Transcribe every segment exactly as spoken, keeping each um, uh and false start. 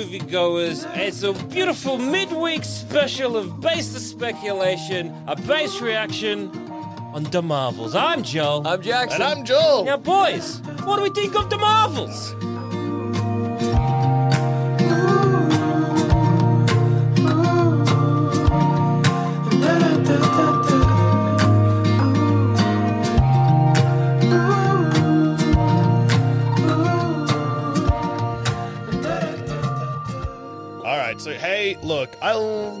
moviegoers. It's a beautiful midweek special of Base the Speculation, a base reaction on The Marvels. I'm Joel. I'm Jackson. And I'm Joel. Now, boys, what do we think of The Marvels? So, hey, look, I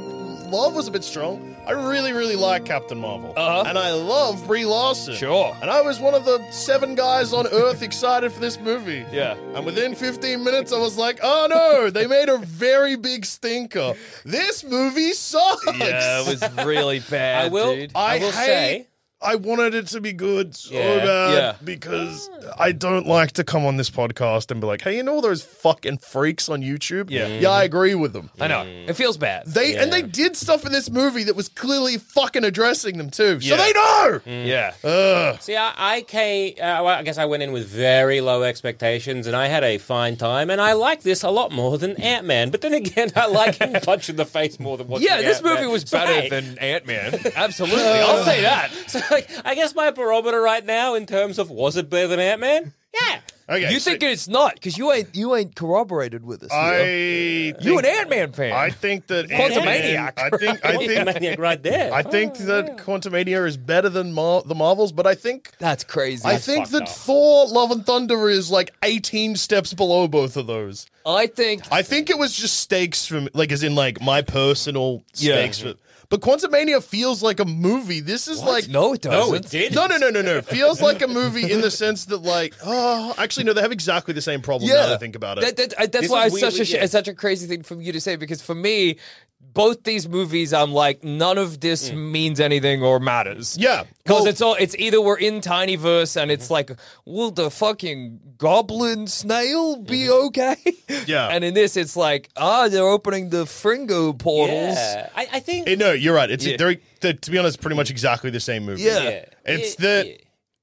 love was a bit strong. I really, really like Captain Marvel. Uh-huh. And I love Brie Larson. Sure. And I was one of the seven guys on Earth excited for this movie. Yeah. And within fifteen minutes, I was like, oh no, they made a very big stinker. This movie sucks. Yeah, it was really bad, I will, dude. I, I will hate- say... I wanted it to be good so Yeah. bad Yeah. because I don't like to come on this podcast and be like, hey, you know all those fucking freaks on YouTube? Yeah. Yeah, I agree with them. I know. It feels bad. They Yeah. and they did stuff in this movie that was clearly fucking addressing them too. So Yeah. they know. Yeah. Ugh. See, I, I came. Uh, well, I guess I went in with very low expectations, and I had a fine time. And I like this a lot more than Ant Man. But then again, I like getting punched in the face more than watching. Yeah, this Ant-Man. movie was So, better hey, than Ant-Man. Absolutely. I'll say that. So, like, I guess my barometer right now, in terms of was it better than Ant Man? Yeah. Okay, You so think it's not, because you ain't you ain't corroborated with us. I you think, an Ant-Man fan. I think that Quantumaniac. Ant-Man- I think I think Maniac right there. I think that Quantumania is better than Mar- the Marvels, but I think That's crazy. I think fucked that up. Thor: Love and Thunder is like eighteen steps below both of those. I think I think it was just stakes from like as in like my personal Yeah. stakes for. But Quantumania feels like a movie. This is like no, it doesn't. no, it did. No, no, no, no, no. It feels like a movie in the sense that, like, oh, actually, no, they have exactly the same problem now that I think about it. That, that, I- that's This why is it's such a weirdly- sh- yeah. it's such a crazy thing for you to say, because for me, both these movies, I'm like, none of this means anything or matters. Yeah. Because Well- it's all it's either we're in Tinyverse and it's like, will the fucking goblin snail be okay? Yeah. And in this, it's like, ah, they're opening the Fringo portals. Yeah. I, I think. Eh, no, you're right. It's Yeah. they're, they're, to be honest, pretty much exactly the same movie. Yeah. yeah. It's Yeah, that. yeah.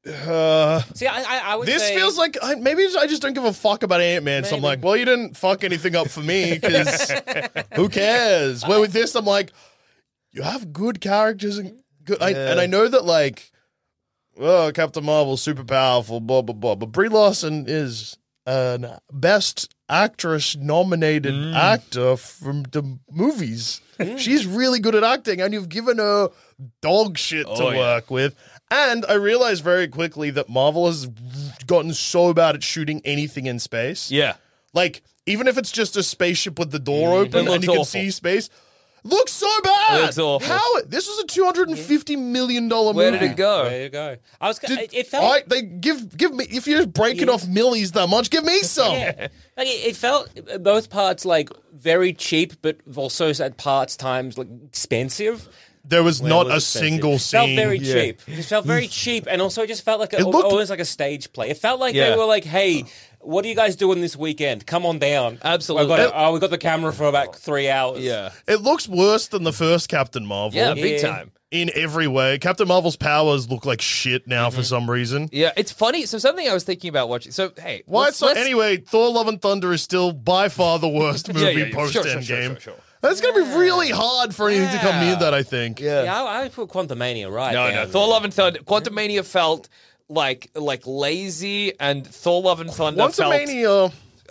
Uh, See, I, I, I would this say feels like I, maybe I just don't give a fuck about Ant Man. So I'm Maybe. like, well, you didn't fuck anything up for me because who cares? Where with this, I'm like, you have good characters and good, I, and I know that like, oh, Captain Marvel's super powerful, blah blah blah. But Brie Larson is an Best Actress nominated actor from the movies. She's really good at acting, and you've given her dog shit to Oh, yeah. work with. And I realized very quickly that Marvel has gotten so bad at shooting anything in space. Yeah. Like, even if it's just a spaceship with the door open It looks and you can awful. see space, looks so bad. It looks awful. How? This was a two hundred fifty million dollars Where movie. did it go? There you go. I was. Did- it, it felt. I, they give give me if you're breaking Yeah. off millies that much, give me some. Yeah. Like it, it felt uh, both parts like very cheap, but also at parts times like expensive. There was Well, not it a was expensive. single It felt scene. very Yeah. cheap. It felt very cheap, and also it just felt like a, It looked- almost like a stage play. It felt like Yeah. they were like, "Hey, what are you guys doing this weekend? Come on down." Absolutely. We've got, oh, we got the camera for about three hours. Yeah. It looks worse than the first Captain Marvel. Yeah, big Yeah. time. In every way. Captain Marvel's powers look like shit now Mm-hmm. for some reason. Yeah, it's funny. So something I was thinking about watching. So hey, Why let's- it's not, let's- anyway, Thor Love and Thunder is still by far the worst movie Yeah, yeah, yeah. post Sure, sure, Endgame. sure, sure, sure. It's going to be really hard for anything to come near Yeah. that, I think. Yeah. Yeah, I, I put Quantumania right. No, down no. there. Thor: Love and Thunder. Quantumania felt like like lazy, and Thor: Love and Thunder felt. Quantumania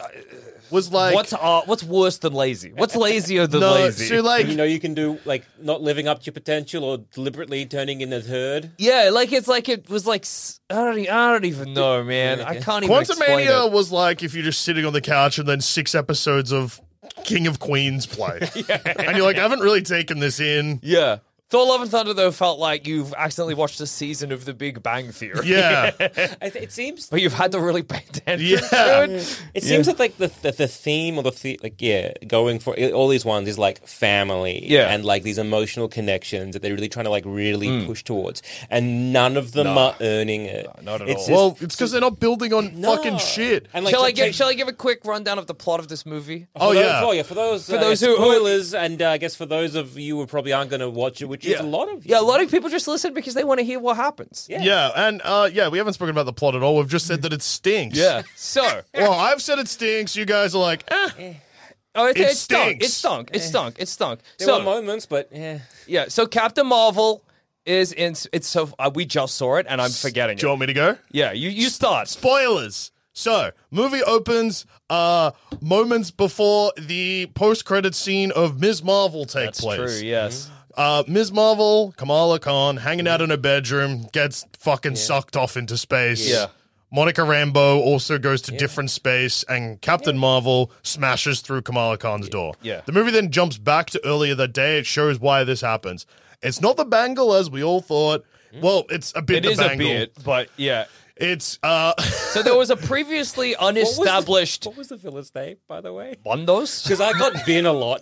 was like... What's uh, what's worse than lazy? What's lazier than no, lazy? so like... You know, you can do like not living up to your potential or deliberately turning in a herd. yeah, like it's like it was like s- I don't e- I don't even know, man. I can't even explain Quantumania it. was like if you're just sitting on the couch and then six episodes of King of Queens play. And you're like, I haven't really taken this in. Yeah. Thor: Love and Thunder though felt like you've accidentally watched a season of The Big Bang Theory. Yeah. I th- it seems. But you've had to really pay attention Yeah. to it. It seems that like the, the the theme or the, the like yeah going for all these ones is like family Yeah. and like these emotional connections that they're really trying to like really push towards, and none of them are earning it. not at It's all. just- Well, it's because they're not building on No. fucking shit. And like, Shall to I give take- Shall I give a quick rundown of the plot of this movie? for Oh, those, yeah. oh yeah, for those For uh, those who- who- spoilers, and uh, I guess for those of you who probably aren't going to watch it, which is a lot of you. Yeah, a lot of people just listen because they want to hear what happens. Yeah. Yeah, and uh, yeah, we haven't spoken about the plot at all. We've just said that it stinks. Yeah. So, Well, I've said it stinks. You guys are like, eh. Oh, it, It it, stunk. stinks. It stunk. It stunk. It stunk. There so were moments, but yeah. yeah. So Captain Marvel is in. It's so uh, we just saw it, and I'm forgetting Do you it. want me to go? Yeah, you you start. Spoilers. So, movie opens uh moments before the post-credit scene of Miz Marvel takes That's place. true. Yes. Uh, Miz Marvel, Kamala Khan, hanging out in her bedroom, gets fucking sucked off into space. Yeah. Monica Rambeau also goes to different space, and Captain Marvel smashes through Kamala Khan's door. Yeah. The movie then jumps back to earlier that day. It shows why this happens. It's not the bangle as we all thought. Well, it's a bit It the is a bangle. bit, but yeah. It's uh So there was a previously What was the- unestablished What was the villain's name, by the way? Bondos. Because I got bin a lot.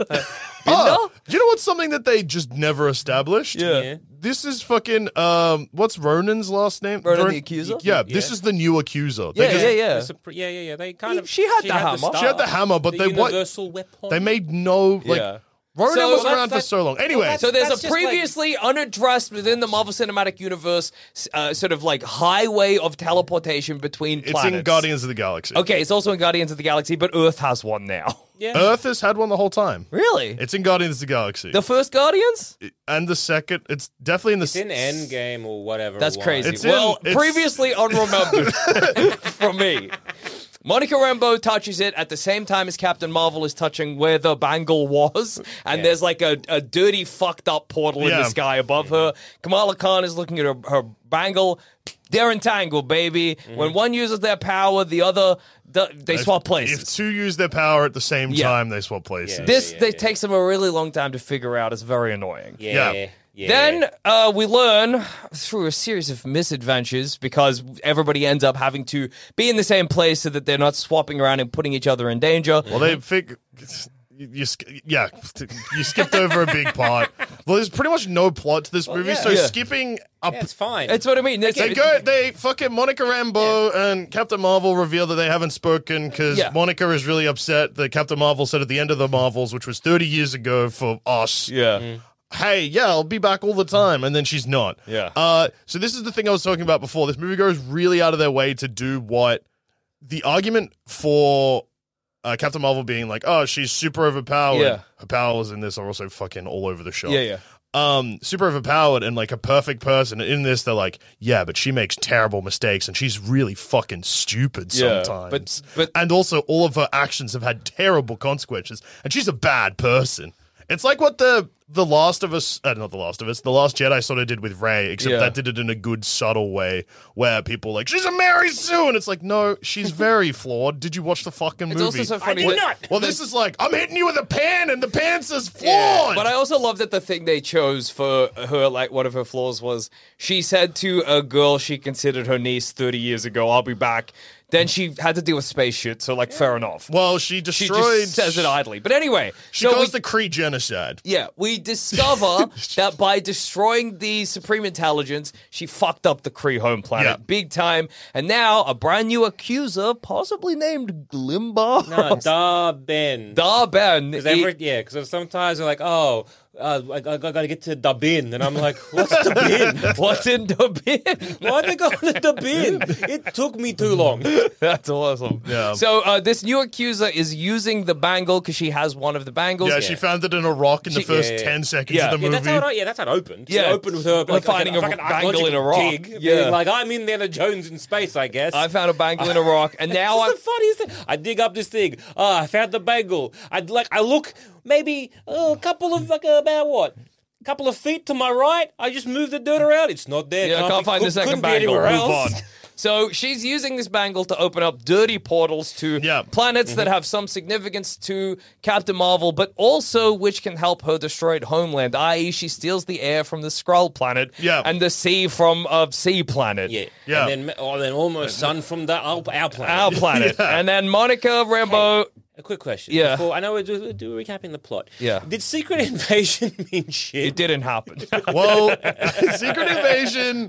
oh, you know what's something that they just never established? Yeah. Yeah. This is fucking um what's Ronan's last name? Ronan Ron- the Accuser? Yeah, this Yeah. is the new accuser. They Yeah, just- yeah, yeah. It's a pr- yeah, yeah, yeah. They kind He- of. she had the hammer. star, She had the hammer, but the they what universal weapon. they made no like Yeah. Ronan So was that's- around for that's- so long. Anyway, that's- So there's That's a just like- previously unaddressed within the Marvel Cinematic Universe uh, sort of like highway of teleportation between it's planets. in Guardians of the Galaxy. Okay, it's also in Guardians of the Galaxy, but Earth has one now. Yeah. Earth has had one the whole time. Really? It's in Guardians of the Galaxy. The first Guardians? and the second, it's definitely in the It's in Endgame or whatever. That's it was. crazy. It's in- well, it's- previously unremembered from me. Monica Rambeau touches it at the same time as Captain Marvel is touching where the bangle was, and Yeah. there's like a, a dirty, fucked up portal in the Yeah. sky above her. Kamala Khan is looking at her, her bangle. They're entangled, baby. Mm-hmm. When one uses their power, the other the, they swap places. If two use their power at the same Yeah. time, they swap places. Yeah. this yeah, they yeah. takes them a really long time to figure out. It's very annoying. Yeah. Yeah. Yeah. Then uh, we learn through a series of misadventures because everybody ends up having to be in the same place so that they're not swapping around and putting each other in danger. Well, they fig. You, you sk- yeah, you skipped over a big part. Well, there's pretty much no plot to this movie, yeah. so Yeah. skipping up. Yeah, it's fine. That's what I mean. It's- They go. They fucking Monica Rambeau and Captain Marvel reveal that they haven't spoken because Yeah. Monica is really upset that Captain Marvel said at the end of the Marvels, which was thirty years ago for us. yeah. Hey, yeah, I'll be back all the time, and then she's not. Yeah. Uh, so this is the thing I was talking about before. This movie goes really out of their way to do what the argument for uh, Captain Marvel being like, oh, she's super overpowered. Yeah. Her powers in this are also fucking all over the shop. Yeah, yeah. Um, super overpowered and like a perfect person. In this, they're like, yeah, but she makes terrible mistakes and she's really fucking stupid Yeah, sometimes. but- but- and also, all of her actions have had terrible consequences, and she's a bad person. It's like what the the Last of Us, uh, not the Last of Us, the Last Jedi sort of did with Rey, except Yeah. that did it in a good, subtle way, where people are like, she's a Mary Sue, and it's like, no, she's very flawed. Did you watch the fucking It's movie? also so funny. I did that- not. well, this is like, I'm hitting you with a pan, and the pan says flawed. But I also love that the thing they chose for her, like one of her flaws was she said to a girl she considered her niece thirty years ago, I'll be back. Then she had to deal with space shit, so like fair enough. well, she She destroyed. just says it idly. But anyway, She so we- calls the Kree genocide. Yeah, we discover that by destroying the Supreme Intelligence, she fucked up the Kree home planet Yeah. big time. And now a brand new accuser, possibly named Glimbar. No, Da Ben. Darben. Because every, yeah, because sometimes they're like, oh, uh, I, I, I gotta get to the bin, and I'm like, what's the bin? What's in the bin? Why they going to the bin? It took me too long. That's awesome. Yeah. So uh, this new accuser is using the bangle because she has one of the bangles. Yeah, she found it in a rock in the She- first yeah, yeah. ten seconds Yeah. of the Yeah, movie. that's how it, yeah, that's how it opened. Yeah. It opened with her Her like, finding like a an, like an bangle in a archaeological rock. dig, Yeah. being like, I'm Indiana Jones in space, I guess. I found a bangle in a rock, and now This I'm. is the funniest thing. I dig up this thing. Oh, I found the bangle. I like. I look maybe oh, a couple of like about what, a couple of feet to my right. I just move the dirt around. It's not there. Yeah, I can't be- find the could- second couldn't be bangle. anywhere Move else. on. So she's using this bangle to open up dirty portals to Yeah. planets Mm-hmm. that have some significance to Captain Marvel, but also which can help her destroy homeland, that is she steals the air from the Skrull planet Yeah. and the sea from a sea planet. Yeah, Yeah. And then, or then almost sun from the our, our planet. Our planet. Yeah. And then Monica Rambeau... A quick question. Yeah. Before, I know we're do, do recapping the plot. Yeah. Did Secret Invasion mean shit? It didn't happen. Well, Secret Invasion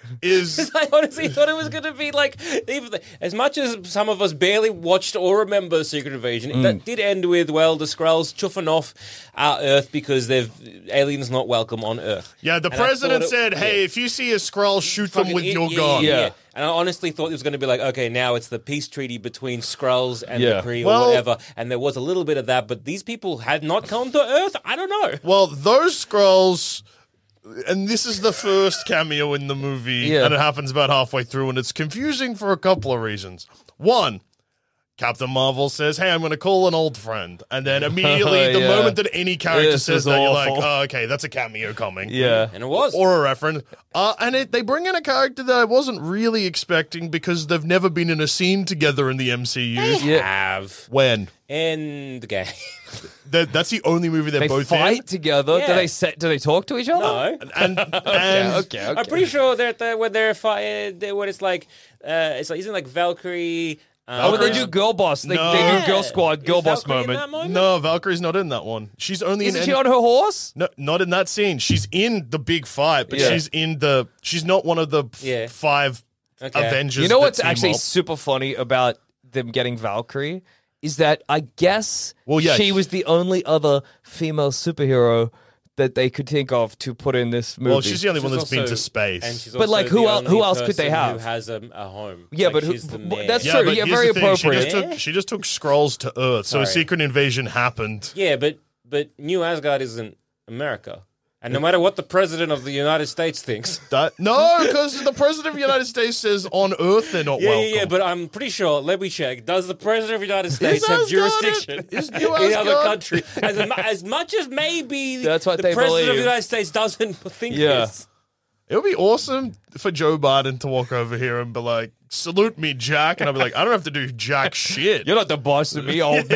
is I honestly thought it was going to be like, even the, as much as some of us barely watched or remember Secret Invasion, Mm. that did end with, well, the Skrulls chuffing off our Earth because they've aliens not welcome on Earth. yeah. The And I president thought it- said, "Hey, yeah. if you see a Skrull, shoot them Fucking with it- your yeah, gun." Yeah, Yeah. yeah. And I honestly thought it was going to be like, okay, now it's the peace treaty between Skrulls and Yeah. the Kree or Well- whatever. And there was a little bit of that, but these people had not come to Earth? I don't know. Well, those Skrulls, and this is the first cameo in the movie, Yeah. and it happens about halfway through, and it's confusing for a couple of reasons. One, Captain Marvel says, "Hey, I'm going to call an old friend," and then immediately, the Yeah. moment that any character This says is that, you're like, awful. "Oh, okay, that's a cameo coming." Yeah. And it was. Or a reference. Uh, and it, they bring in a character that I wasn't really expecting because they've never been in a scene together in the M C U. Yeah. have When? in the game. That, that's the only movie they're They both fight in. together. Do Yeah. they set? Do they talk to each other? No. And, and Okay. Okay. I'm pretty sure that the, when they're fighting, what it's like, uh, it's like, isn't it like Valkyrie? Um, Oh, when they Valkyrie- do girl boss. They, No. they Yeah. do girl squad, girl Is boss Valkyrie in moment. that moment? no, Valkyrie's not in that one. She's only Isn't in. she on her horse? No, not in that scene. She's in the big fight, but Yeah. she's in the. She's not one of the f- Yeah. five Okay. Avengers. You know that what's team actually up. super funny about them getting Valkyrie is that I guess Well, yeah, she she- was the only other female superhero that they could think of to put in this movie. Well, she's the only one She's that's been also- to space. And she's But, also like, who the el- only who else could they person have? Who has a, a home? Yeah, Like, but who- she's the but man. that's yeah, true. but Yeah, here's very the thing. She appropriate. just took she just took Skrulls to Earth, so Sorry. Secret Invasion happened. Yeah, but but New Asgard isn't America, and no matter what the president of the United States thinks. That, no, because the president of the United States says on Earth they're not Yeah, welcome. yeah, yeah, but I'm pretty sure. Let me check. Does the president of the United States have Asgard jurisdiction it? Is in New other Asgard? countries? As, mu- as much as maybe That's what the they president of believe. the United States doesn't think Yeah. this. It would be awesome for Joe Biden to walk over here and be like, "Salute me, Jack," and I'd be like, "I don't have to do jack shit." You're not the boss of me, old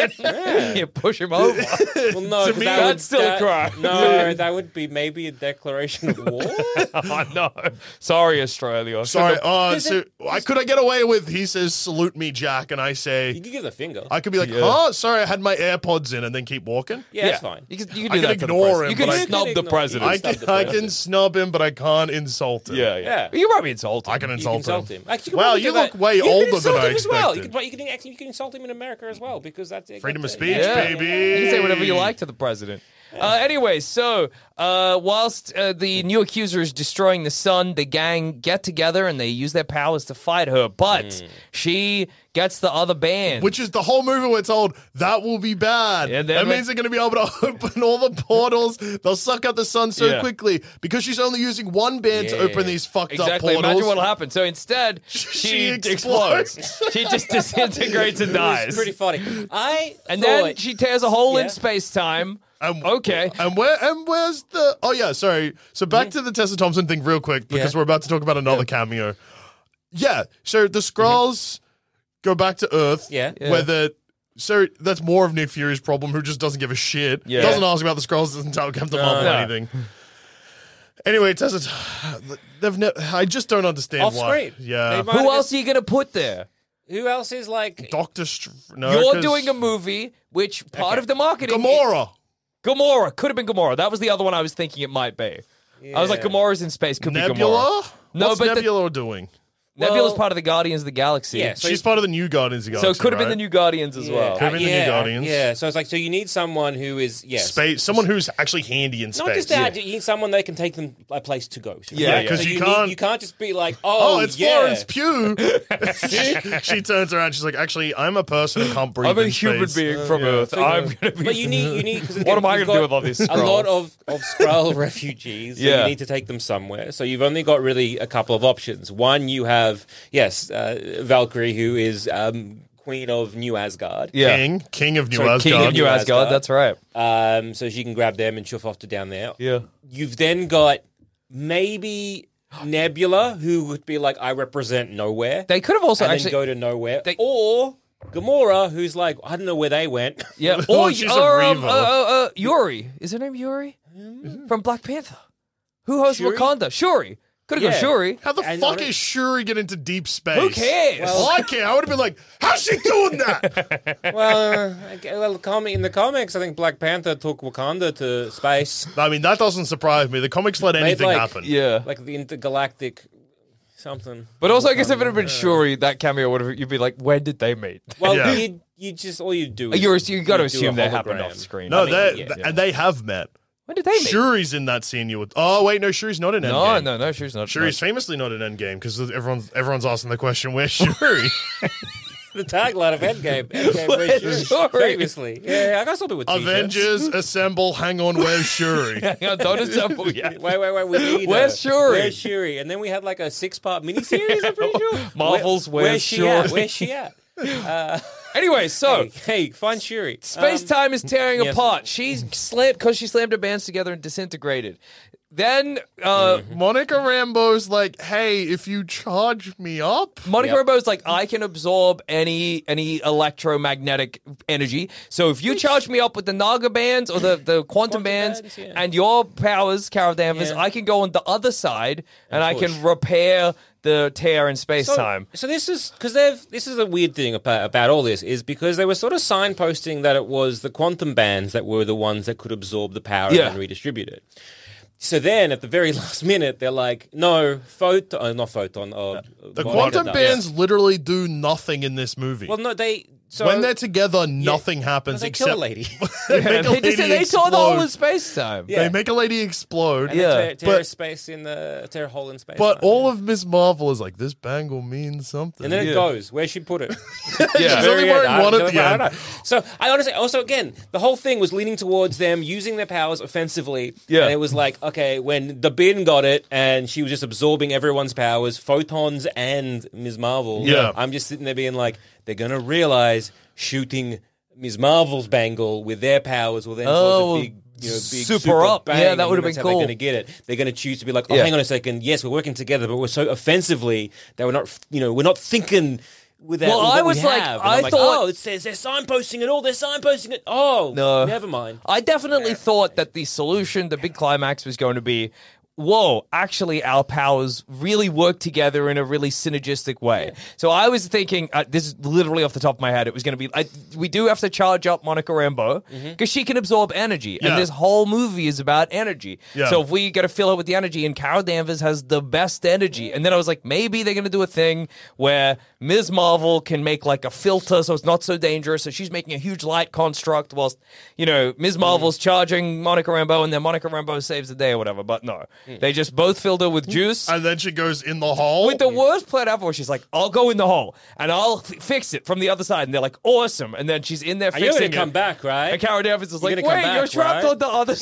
man. You push him over. Well, no, To 'cause me, that that's would, still a that- crime. No, that would be maybe a declaration of war. Oh, no. Sorry, Australia. Sorry, uh, Is so it- I could I get away with? He says, "Salute me, Jack," and I You say, can give the finger. I could be like, Yeah. "Oh, sorry, I had my AirPods in," and then keep walking. yeah, that's fine. You can, you can I do can that to the ignore president. him, You but can I- snub You the can president. I snub can, the I president. can snub him, but I can't insult him. Yeah, yeah. Yeah. You might be insulted. I can You can insult, insult him. him. Actually, you can Well, probably you do that. look way You can older than insult I him as well. You expected. can, but you can actually you can insult him in America as well because that's Freedom of that's- speech, Yeah. baby. You can say whatever you like to the president. Uh, anyway, so uh, whilst uh, the new accuser is destroying the sun, the gang get together and they use their powers to fight her. But she gets the other band. Which is the whole movie we're told that will be bad. Yeah, that then- means they're going to be able to open all the portals. They'll suck out the sun so Yeah. quickly because she's only using one band to Yeah. open these fucked Exactly. up portals. Imagine what'll happen. So instead, she, She explodes. explodes. She just disintegrates and It's dies. pretty funny. I and thought, then she tears a hole in Yeah. space time. And, Okay. And where and where's the? Oh yeah, sorry. So back to the Tessa Thompson thing, real quick, because Yeah. we're about to talk about another cameo. Yeah. So the Skrulls go back to Earth. Yeah. Yeah. Where the so that's more of Nick Fury's problem, who just doesn't give a shit. Yeah. Doesn't ask about the Skrulls. Doesn't tell Captain Marvel No. anything. Anyway, Tessa, they've ne- I just don't understand Off why. screen. Yeah. They might Who have else just- are you going to put there? Who else is like? Doctor Str- no, You're 'cause doing a movie which part Okay. of the marketing. Gamora. Gamora. Could have been Gamora. That was the other one I was thinking it might be. I was like, Yeah. Gamora's in space. Could be Gamora. Nebula? No, What's but the- Nebula doing? Nebula's Well- part of the Guardians of the Galaxy. Yeah, so She's part of the new Guardians of the So Galaxy, it could have been right? the new Guardians as well. Could have been the new yeah, Guardians. Yeah, so it's like so you need someone who is yes, Space, someone who's actually handy in space. not just that. You need someone that can take them a place to go. To. Yeah, Yeah, 'cause So you need- can't- you can't just be like, Oh, oh, it's yeah. Florence Pugh. she, she turns around. She's like, actually, I'm a person who can't breathe. I'm a in human space. being from yeah. Earth. So- I'm gonna be. But you need you need because What am I gonna do with all these A lot Skrulls? of of Skrull refugees. So Yeah. you need to take them somewhere. So you've only got really a couple of options. One, you have yes, uh, Valkyrie, who is um, Queen of New Asgard. yeah. King, King of New Sorry, Asgard. King of New New Asgard. Asgard. That's right. Um, so she can grab them and chuff off to down there. Yeah. You've then got maybe Nebula, who would be like, I represent nowhere. They could have also and actually. then go to nowhere. they- or Gamora, who's like, I don't know where they went. Yeah. Well, Or, she's a or um, Revo. uh, uh, uh, Yuri. Is her name Yuri? From Black Panther. Who hosts Shuri? Wakanda? Shuri. Could have Yeah. gone Shuri. How the And fuck on it- is Shuri get into deep space? Who cares? Well, I care. I would have been like, how's she doing that? well, uh, okay, well, comic in the comics, I think Black Panther took Wakanda to space, I mean, that doesn't surprise me. The comics let anything like- happen. yeah. like the intergalactic something. But also, I guess if it had been Shuri, that cameo would have. You'd be like, when did they meet? Well, Yeah. you you just all you do. Is You're you got to you do assume a that happened hologram. off screen. No, I mean, they yeah, th- yeah. and they have met. When did they meet? Shuri's in that scene. You would. Oh wait, no, Shuri's not in No, Endgame. no, no. Shuri's not. Shuri's famously not in Endgame because everyone's everyone's asking the question, "Where's Shuri?" The tagline of Endgame. Endgame where's Shuri? Shuri? Famously. Yeah, I got something with t-shirts. Avengers assemble. Hang on, where's Shuri? Hang on, don't assemble yet. Wait, wait, wait. We need Where's her. Shuri? Where's Shuri? And then we had like a six-part miniseries, I'm pretty sure. Marvel's Where- Where's Where's she Shuri? at? Where's she at? Anyway, so Hey, hey, find Shuri. space Um, time is tearing yes. apart. She's slammed because she slammed her bands together and disintegrated. Then uh, Monica Rambeau's like, "Hey, if you charge me up." Monica Yep. Rambeau's like, I can absorb any any electromagnetic energy. So if you charge me up with the Naga bands or the, the quantum, Quantum bands, bands, yeah. and your powers, Carol Danvers, Yeah. I can go on the other side and, I push. can repair the tear in space So, time. so this is because they've. This is a weird thing about, about all this is because they were sort of signposting that it was the quantum bands that were the ones that could absorb the power Yeah. and redistribute it. So then, at the very last minute, they're like, "No, photon, uh, not photon. Uh, The what- quantum yeah. bands literally do nothing in this movie. Well, no, they. So when they're together, nothing no, happens they except kill a lady. they make a They, just, lady they tore the whole explode. of space time. Yeah. They make a lady explode. And Yeah, they tear, tear but- a space in the tear a hole in space. But time. all of Miss Marvel is like, this bangle means something. and then Yeah. it goes where she put it. She's only Very wearing end. one I- at the I don't end. know. So I honestly, also again, the whole thing was leaning towards them using their powers offensively. Yeah. And it was like, okay, when the bin got it and she was just absorbing everyone's powers, photons and Miz Marvel. Yeah. I'm just sitting there being like, they're gonna realize shooting Miz Marvel's bangle with their powers will then Oh, cause a big. You know, big super super up. bang, Yeah, that and would've that's been how cool. They're going to get it. They're going to choose to be like, oh, Yeah. hang on a second. Yes, we're working together, but we're so offensively that we're not, you know, we're not thinking with that. Well, with what I we was like- have. And I I'm like, thought- oh, it says they're signposting it all. They're signposting it. Oh, No. never mind. I definitely thought that the solution, the big climax, was going to be, whoa, actually, our powers really work together in a really synergistic way. So I was thinking, uh, this is literally off the top of my head, it was going to be, I, we do have to charge up Monica Rambeau because she can absorb energy. Yeah. And this whole movie is about energy. Yeah. So if we got to fill it with the energy, and Carol Danvers has the best energy. And then I was like, maybe they're going to do a thing where Miz Marvel can make like a filter so it's not so dangerous. So she's making a huge light construct whilst, you know, Miz Marvel's charging Monica Rambeau, and then Monica Rambeau saves the day or whatever. But no, they just both filled her with juice. And then she goes in the hole. With the worst plan ever, where she's like, I'll go in the hole and I'll f- fix it from the other side. And they're like, awesome. And then she's in there Are you fixing going to come it. back, right? And Carol Danvers is You're like, gonna come wait, back, you're trapped right? on the other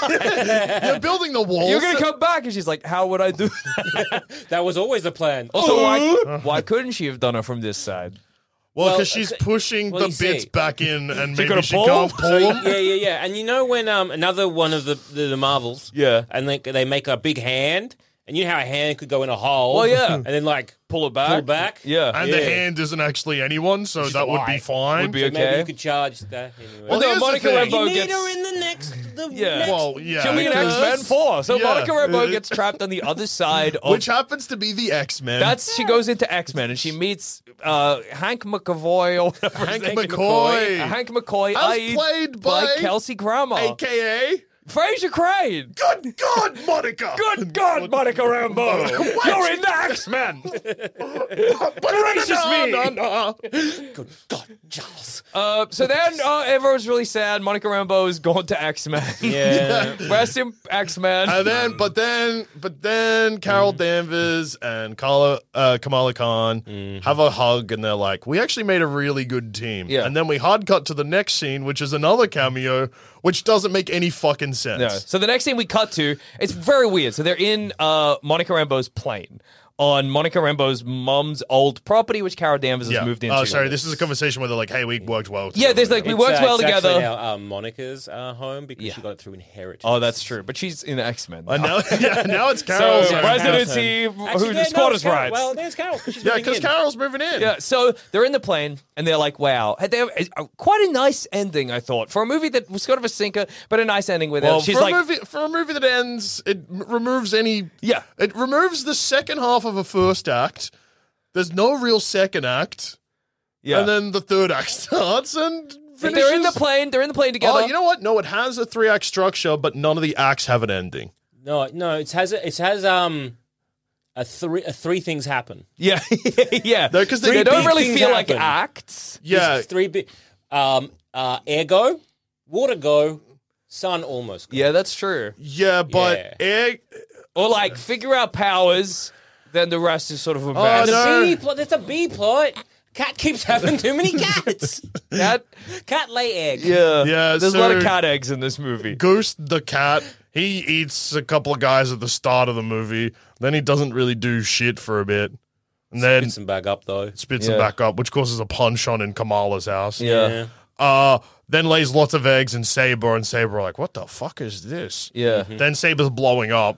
side. You're building the wall. You're going to come back. And she's like, how would I do that? That was always the plan. Also, why, why couldn't she have done it from this side? Well, Well, because she's uh, pushing well, the you bits see. back in, and maybe could've she pulled? can't pull So, them. yeah, yeah, yeah. And you know when um another one of the the, the Marvels, Yeah. and they they make a big hand, and you know how a hand could go in a hole, Oh, yeah. and then like Pull it back? pull back, Yeah. And Yeah. the hand isn't actually anyone, so that would be alive. fine. Would be So okay. maybe you could charge that anyway. Well, no, here's the Monica thing. Rambeau you need gets- her in the next. The Yeah. next Well, yeah. She'll be an because- X-Men four. So Yeah. Monica Rambeau gets trapped on the other side of... Which happens to be the X-Men. That's she goes into X-Men and she meets uh, Hank McAvoy or whatever his Hank name is. McCoy. Uh, Hank McCoy, As that is played by- Kelsey Grammer, A K A Fraser Crane. Good God, Monica! Good God, Monica Rambeau, you're in the X-Men. Gracious me. No, no. Good God, Charles. Uh, so then uh, everyone's really sad. Monica Rambeau is gone to X-Men. Yeah. Rest in X-Men. And then, but then, but then, Carol Danvers and Kala, uh, Kamala Khan have a hug, and they're like, "We actually made a really good team." Yeah. And then we hard cut to the next scene, which is another cameo, which doesn't make any fucking sense. No. So the next thing we cut to, it's very weird. So they're in uh, Monica Rambeau's plane on Monica Rambeau's mom's old property, which Carol Danvers has Yeah. moved into. Oh, sorry. This is a conversation where they're like, "Hey, we worked well." Yeah, there's like, we worked well it's together. Actually now, uh, Monica's uh, home because Yeah. she got it through inheritance. Oh, that's true. But she's in X-Men. And now, yeah, now it's So Carol's. yeah, home. residency, Actually, who yeah, the no, squatters' it's Carol. rights. Well, there's Carol. 'cause she's Yeah, moving because in. Carol's moving in. Yeah, so they're in the plane, and they're like, wow. They have a, quite a nice ending, I thought. For a movie that was sort of a sinker, but a nice ending with Well, it. She's for, like, a movie, for a movie that ends, it m- removes any. Yeah. It removes the second half of a first act. There's no real second act. yeah. And then the third act starts and finishes. They're in the plane, they're in the plane together. Oh, you know what? No, it has a three act structure, but none of the acts have an ending. No, no, it has it has um a three, a three things happen. Yeah, yeah. No, 'cause they- they Three don't big really things feel like happen. acts. Yeah. There's three big. Um, uh, air go, water go, sun almost go. Yeah, that's true. Yeah, but Yeah. air, Or like figure out powers, then the rest is sort of a Oh, mess. The no. B plot. That's a B plot. Cat keeps having too many cats. Cat, Cat lay egg. yeah, Yeah, There's a lot of so- cat eggs in this movie. Ghost the cat, he eats a couple of guys at the start of the movie. Then he doesn't really do shit for a bit. And then Spits him back up though. spits Yeah. him back up, which causes a punch on in Kamala's house. Yeah, Uh, then lays lots of eggs in Saber, and Saber are like, what the fuck is this? yeah. Then Saber's blowing up,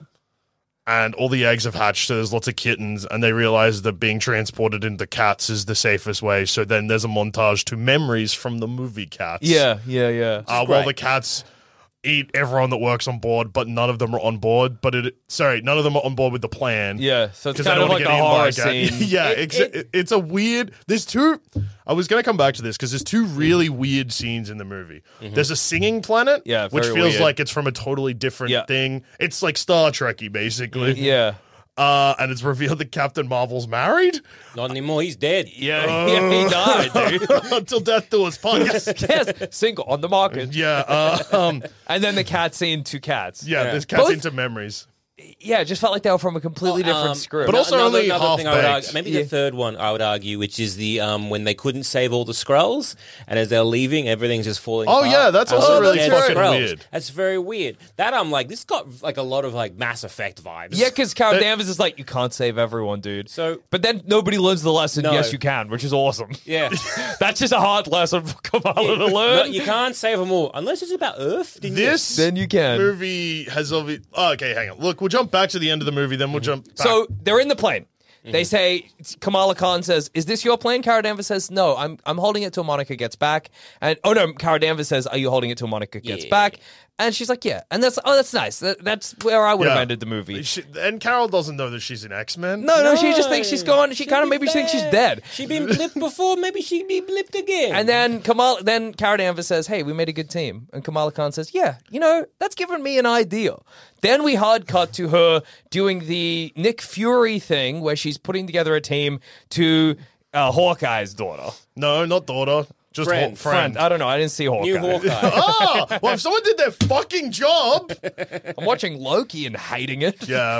and all the eggs have hatched, so there's lots of kittens, and they realize that being transported into cats is the safest way. So then there's a montage to memories from the movie Cats. Yeah, yeah, yeah. Uh, while the cats eat everyone that works on board, but none of them are on board. But it, sorry, none of them are on board with the plan. Yeah, so it's Because they kind don't of want like to a get eaten by horror a cat. scene. yeah, It- exa- it- it's a weird. There's two. I was going to come back to this because there's two really weird scenes in the movie. There's a singing planet, Yeah, which very feels weird. like it's from a totally different Yeah. thing. It's like Star Trekky, basically. Yeah, Uh, and it's revealed that Captain Marvel's married Not anymore. He's dead. yeah, yeah. He died, dude. until death do us part. yes, single on the market. yeah, uh, um, And then the cat scene, two cats. yeah. Yeah. There's cats Both- into memories. Yeah, it just felt like they were from a completely different Um, script. But no- also another, only another half thing I would baked. argue, maybe Yeah. the third one I would argue, which is the um when they couldn't save all the Skrulls, and as they're leaving, everything's just falling. Oh, apart. yeah, that's And also all the really dead fucking Skrulls. weird. That's very weird. That I'm like, this got like a lot of like Mass Effect vibes. Yeah, because Carol That- Danvers is like, you can't save everyone, dude. So- but then nobody learns the lesson. No. Yes, you can, which is awesome. yeah. That's just a hard lesson for Kamala to No, learn. you can't save them all unless it's about Earth. Didn't you? This Then you can. movie has obviously. Oh, okay, hang on. Look, we'll jump back to the end of the movie, then we'll jump back. So they're in the plane. They say Kamala Khan says, "Is this your plane?" Cara Danvers says, "No, I'm I'm holding it till Monica gets back." And oh no, Cara Danvers says, "Are you holding it till Monica gets Yeah. back?" And she's like, "Yeah." And that's oh, that's nice. That, that's where I would have Yeah. ended the movie. She, and Carol doesn't know that she's an X-Men. No, no, she just thinks she's gone. She She'd kind of be maybe thinks she's bad. dead. She'd been blipped before. Maybe she'd be blipped again. And then Kamala, then Cara Danvers says, "Hey, we made a good team." And Kamala Khan says, "Yeah, you know, that's given me an idea." Then we hard cut to her doing the Nick Fury thing, where she's putting together a team to uh, Hawkeye's daughter, No, not daughter. Just Friend. Hawk- friend. I don't know. I didn't see Hawkeye. New Hawkeye. Oh, well, if someone did their fucking job. I'm watching Loki and hating it. Yeah.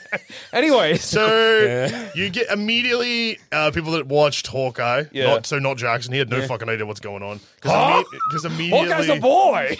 Anyway, So you get immediately uh, people that watched Hawkeye. Yeah. Not, so not Jackson. He had no fucking idea what's going on. Huh? Because immediately. Hawkeye's a boy.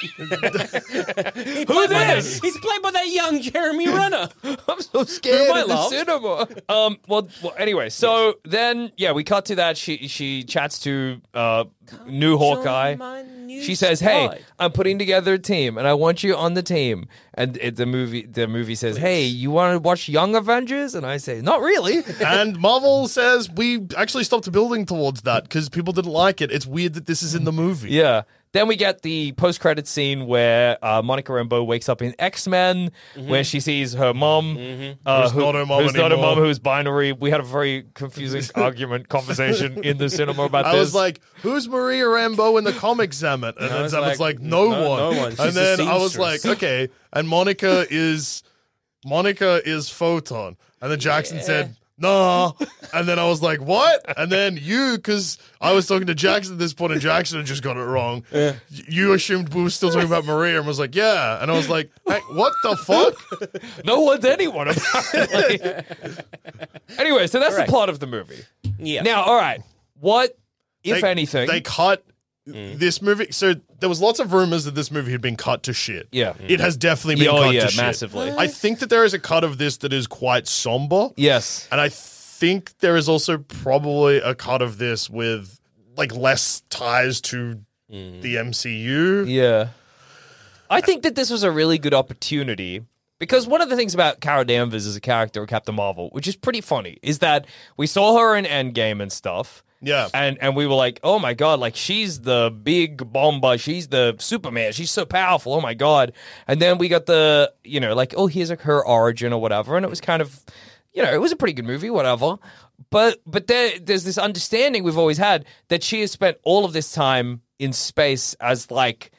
He Who played by that- this? He's played by that young Jeremy Renner. I'm so scared might of the laugh. cinema. Um. Well. well anyway. So then, yeah, we cut to that. She she chats to uh new Hawkeye. my new She says, "Hey, spy." I'm putting together a team, and I want you on the team." And it, the movie the movie says, "Hey, you want to watch Young Avengers?" And I say, "Not really." And Marvel says we actually stopped building towards that because people didn't like it. It's weird that this is in the movie. Yeah. Then we get the post-credit scene where uh, Monica Rambeau wakes up in X-Men, where she sees her mom, uh, Who's not her mom who's not her anymore. mom, who's binary. We had a very confusing argument conversation in the cinema about I this. was like, "Who's Maria Rambeau in the comics, Zamet?" And then was Zamet's like, like, "No, no- one." no one. She's And a then I was seamstress. like, "Okay." And Monica is Monica is Photon. And then Jackson said, "Nah." And then I was like, "What?" And then you, because I was talking to Jackson at this point, and Jackson had just got it wrong. You assumed we were still talking about Maria, and was like, "Yeah." And I was like, "Hey, what the fuck?" no one's anyone, apparently. Anyway, so that's Correct. the plot of the movie. Yeah. Now, all right, what, if They- anything... they cut this movie. So there was lots of rumors that this movie had been cut to shit. Yeah. It has definitely been Yeah, oh, cut yeah, to shit. massively. I think that there is a cut of this that is quite somber. Yes. And I think there is also probably a cut of this with like less ties to the M C U. Yeah. I think that this was a really good opportunity because one of the things about Cara Danvers as a character of Captain Marvel, which is pretty funny, is that we saw her in Endgame and stuff. Yeah. And and we were like, oh my God, like she's the big bomba. She's the Superman. She's so powerful. Oh my God. And then we got the, you know, like, oh, here's like her origin or whatever. And it was kind of, you know, it was a pretty good movie, whatever. But but there, there's this understanding we've always had that she has spent all of this time in space as like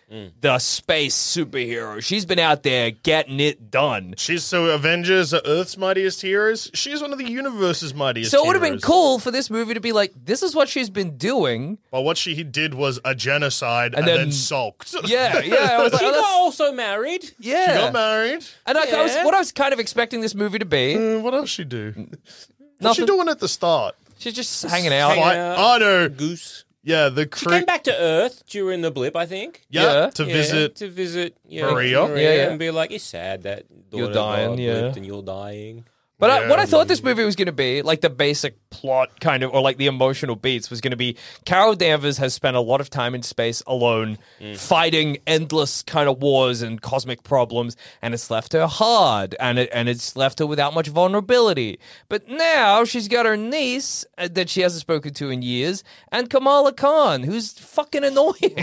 the space superhero. She's been out there getting it done. She's so Avengers are Earth's mightiest heroes. She's one of the universe's mightiest So it would have been heroes. cool for this movie to be like, this is what she's been doing. But what she did was a genocide and, And then, then- sulked. Yeah, yeah. I was like, She oh, got that's- also married. yeah. She got married. And like, I was, Yeah. what I was kind of expecting this movie to be, Uh, what else she do? What's Nothing. she doing at the start? she's just hanging out. Hanging Fight- out. Oh no, Goose. yeah, the She cre- came back to Earth during the blip, I think. yeah, Yeah. to Yeah, visit. to visit you know, Maria. Yeah, yeah. and be like, it's sad that You're daughter dying, got yeah. blipped and you're dying. But I, Yeah. what I thought this movie was going to be, like the basic plot kind of, or like the emotional beats, was going to be Carol Danvers has spent a lot of time in space alone, fighting endless kind of wars and cosmic problems, and it's left her hard, and it and it's left her without much vulnerability. But now she's got her niece uh, that she hasn't spoken to in years, and Kamala Khan, who's fucking annoying.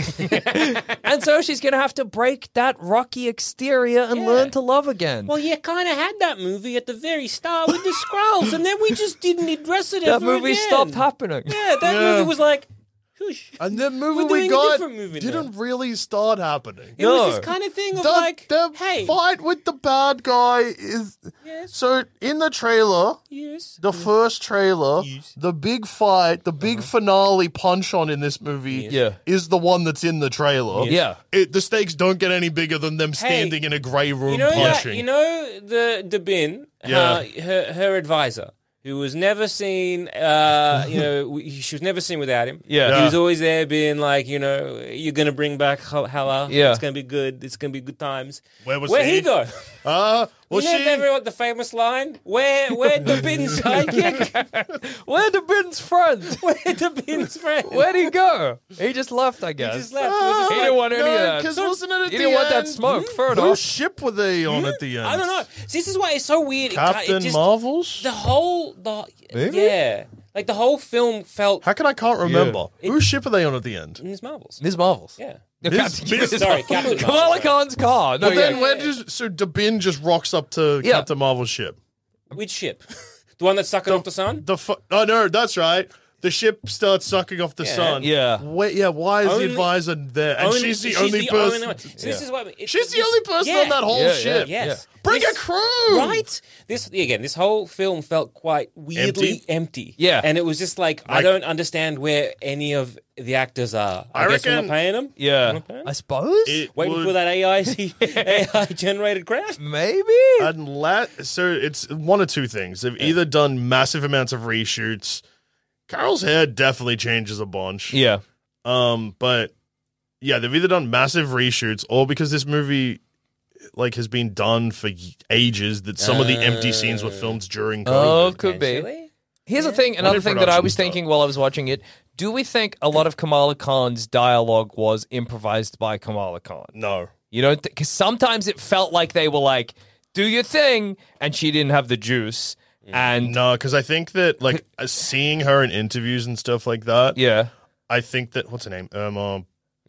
And so she's going to have to break that rocky exterior and Yeah. learn to love again. Well, you kind of had that movie at the very start with the Skrulls, and then we just didn't address it that ever movie again. stopped happening. Yeah, that Yeah. movie was like, whoosh. And the movie We're we doing a got different movie now. didn't really start happening. It was No. this kind of thing of The, like, the hey, fight with the bad guy is yes, so in the trailer. yes, The first trailer, Yes. the big fight, the big finale punch on in this movie Yeah. is the one that's in the trailer. Yeah. It, the stakes don't get any bigger than them standing in a grey room you know that, punching. you know the the bin, Yeah. her, her her advisor. Who was never seen, uh, you know, we- she was never seen without him. Yeah. He Yeah. was always there being like, you know, you're going to bring back Hel- Hela. Yeah. It's going to be good. It's going to be good times. Where was Where'd he? he go? Uh, well, you know she, never what the famous line? Where, where'd the bin sidekick? Where the Ben's friend? Where'd the bin's friend? Where'd he go? He just left, I He guess. just left. It was just He like- didn't want any of no, that. because wasn't it at He the didn't want that end? smoke. Fair Whose enough. ship were they on at the end? I don't know. See, this is why it's so weird. It ca- Captain it just, Marvel's? The whole, the Maybe? yeah, like the whole film felt How can I can't remember? It- Whose ship are they on at the end? Miz Marvel's. Miz Marvel's. Yeah. The Miz- Captain- Miz- Sorry, Captain Kamala Marvel. Khan's car. No, Well, yeah. then where does so Dabin just rocks up to Yeah. Captain Marvel's ship? Which ship? The one that's sucking off the sun? The fu- oh no, that's right. The ship starts sucking off the Yeah. sun. Yeah. Wait, yeah. Why is Only- the advisor there? And Only- she's the only person. one. So this is what it- She's the this- only person yeah. on that whole Yeah, yeah, ship. Yes. Bring This- a crew, Right? This again, this whole film felt quite weirdly Empty? empty. Yeah. And it was just like, I Like- don't understand where any of the actors are. I, I guess we're reckon- not paying them. Yeah. Not paying 'em? I suppose? It Waiting would- for that A I A I generated crowd. Maybe? Unless, so it's one of two things. They've either done massive amounts of reshoots. Carol's hair definitely changes a bunch. Yeah. Um, but yeah, they've either done massive reshoots or because this movie like has been done for y- ages that some of the empty scenes were filmed during Oh, COVID. could be. Potentially. Here's the thing, another What thing that I production was stuff? thinking while I was watching it. Do we think a lot of Kamala Khan's dialogue was improvised by Kamala Khan? No. You know, because sometimes it felt like they were like, do your thing, and she didn't have the juice. And No, because I think that like uh, seeing her in interviews and stuff like that, yeah, I think that what's her name? Irma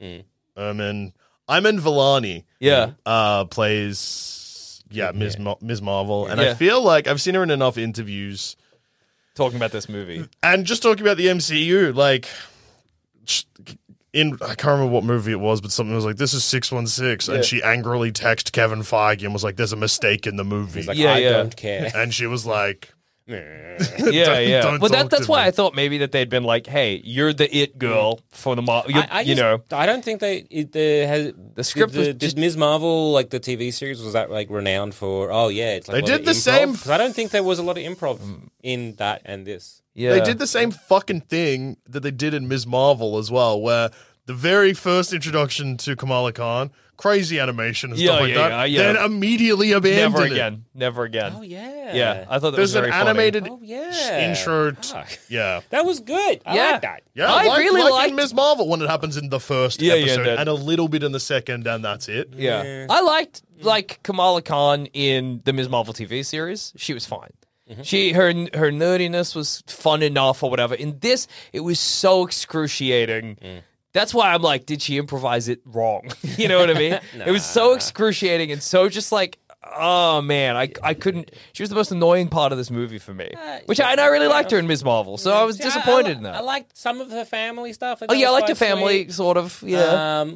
Ermin Iman Vellani yeah. uh plays yeah, Miz Ma- Miz Marvel. And Yeah. I feel like I've seen her in enough interviews Talking about this movie. and just talking about the M C U, like sh- in I can't remember what movie it was, but something was like, "This is six one six," and she angrily texted Kevin Feige and was like, "There's a mistake in the movie," He's like, Yeah, I yeah. don't care. and she was like, Yeah, Don't- yeah. don't But that, talk that's to why me. I thought maybe that they'd been like, hey, you're the it girl for the Marvel. I, I You just, know, I don't think they it, the has The script did, was the, just- did Miz Marvel like the T V series was that like renowned for? Oh yeah, it's like They a lot did of the improv? same- 'Cause I don't think there was a lot of improv in that and this. yeah. they did the same fucking thing that they did in Miz Marvel as well, where the very first introduction to Kamala Khan, crazy animation and Yeah, stuff like yeah, that, yeah, yeah. then immediately abandoned Never it. again. Never again. Oh yeah, Yeah, I thought that There's was an very funny. animated Oh yeah, intro. t- Fuck. yeah. That was good. I Yeah. like that. Yeah, I like, really like liked- in Miz Marvel when it happens in the first Yeah, yeah, episode, that- and a little bit in the second, and that's it. Yeah. Yeah. I liked like Kamala Khan in the Miz Marvel T V series. She was fine. She her her nerdiness was fun enough or whatever. In this, it was so excruciating. That's why I'm like, did she improvise it wrong? You know what I mean? It was so excruciating and so just like, oh man, I I couldn't. She was the most annoying part of this movie for me. Uh, Which I and I really liked her in Miz Marvel, so I was See, disappointed I, I, in that. I liked some of her family stuff. oh yeah, I liked her family, sort of. Yeah. Um,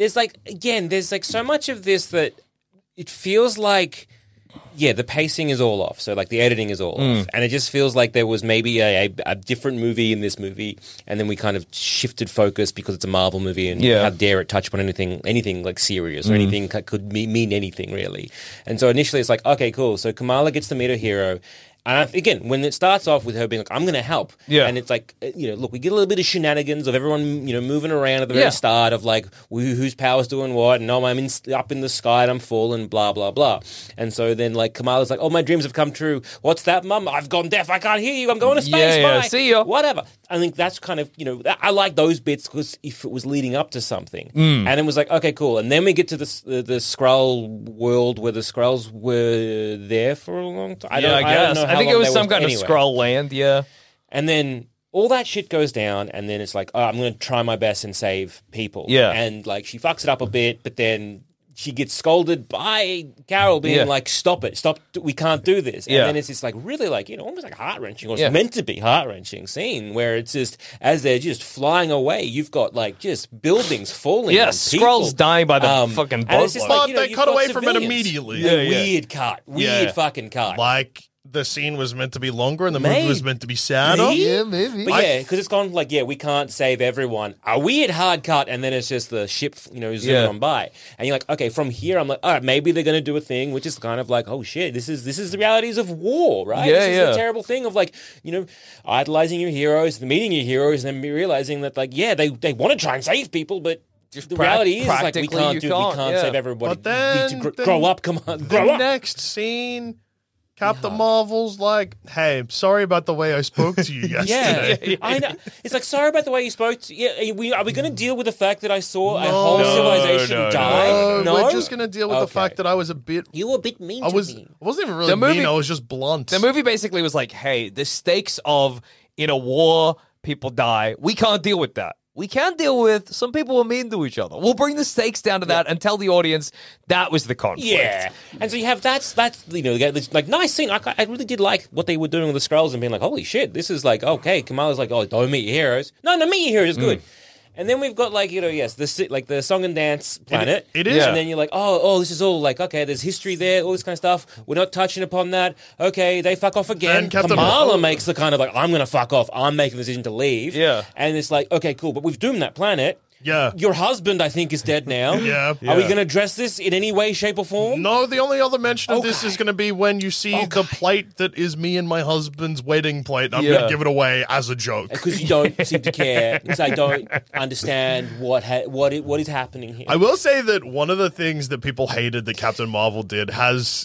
there's like again, there's like so much of this that it feels like. Yeah, the pacing is all off. So, like, the editing is all Mm. off. And it just feels like there was maybe a, a, a different movie in this movie, and then we kind of shifted focus because it's a Marvel movie, and Yeah. how dare it touch upon anything, anything like serious or Mm. anything that could mean, mean anything, really. And so initially it's like, okay, cool. So Kamala gets to meet her hero. And I- again, when it starts off with her being like, I'm going to help. Yeah. And it's like, uh, you know, look, we get a little bit of shenanigans of everyone, you know, moving around at the very Yeah. start of like, who, whose power's doing what, and oh, I'm in, up in the sky and I'm falling, blah, blah, blah. And so then, like, Kamala's like, oh, my dreams have come true. What's that, Mum? I've gone deaf. I can't hear you. I'm going to space. Yeah, yeah. Bye. See ya. Whatever. I think that's kind of, you know, I like those bits because if it was leading up to something. Mm. And it was like, okay, cool. And then we get to the, the, the Skrull world where the Skrulls were there for a long time. I yeah, don't, I I don't guess. know I, how think it long was they some were- kind anyway. of Skrull land. Yeah. And then all that shit goes down, and then it's like, oh, I'm going to try my best and save people. Yeah. And like she fucks it up a bit, but then she gets scolded by Carol being Yeah. like, stop it, stop, we can't do this. And Yeah. then it's this like really like, you know, almost like heart wrenching, or it's Yeah. meant to be heart wrenching scene where it's just, as they're just flying away, you've got like just buildings falling. Yeah, on people. Skrulls dying by the Um, fucking and it's just boatload. like, you know, But they you've cut got away from it civilians. immediately. Yeah, yeah. Weird cut. Weird Yeah. fucking cut. Like the scene was meant to be longer and the movie Maybe. was meant to be sadder. Maybe. Yeah, maybe. But yeah, because it's gone like, yeah, we can't save everyone. A weird hard cut, and then it's just the ship, you know, zooming Yeah. on by. And you're like, okay, from here, I'm like, all right, maybe they're going to do a thing, which is kind of like, oh shit, this is this is the realities of war, right? Yeah, this is yeah. the terrible thing of like, you know, idolizing your heroes, meeting your heroes, and then realizing that like, yeah, they they want to try and save people, but. The prac- reality is, like, we practically can't you do, can't, we can't yeah. save everybody. But then- We need to gr- then grow up, come on, The grow up. next scene, Captain Marvel's like, "Hey, sorry about the way I spoke to you yesterday." Yeah, I know. It's like, sorry about the way you spoke. To, yeah, are we, are we going to deal with the fact that I saw a whole No, civilization no, no. die? No, No, we're just gonna deal with the Okay. fact that I was a bit. You were a bit mean I to was. me. I wasn't even really The movie- mean. I was just blunt. The movie basically was like, hey, the stakes of in a war, people die. We can't deal with that. We can deal with some people are mean to each other. We'll bring the stakes down to that and tell the audience that was the conflict. Yeah, and so you have that's that's you know this, like nice scene. I, I really did like what they were doing with the Skrulls and being like, holy shit, this is like okay. Kamala's like, oh, don't meet your heroes. No, no, meet your heroes is good. And then we've got like you know yes the si- like the song and dance planet. it is. Yeah. And then you're like oh oh this is all like okay there's history there all this kind of stuff. We're not touching upon that. Okay, they fuck off again. Then Captain Kamala Marvel- makes the kind of like I'm gonna fuck off. I'm making the decision to leave. Yeah. And it's like okay cool, but we've doomed that planet. Yeah. Your husband, I think, is dead now. Yeah. Are we Yeah. going to address this in any way, shape, or form? No, the only other mention of this Okay. is going to be when you see the plate that is me and my husband's wedding plate. I'm Yeah. going to give it away as a joke. Because you don't seem to care. Because I don't understand what ha- what it, what is happening here. I will say that one of the things that people hated that Captain Marvel did has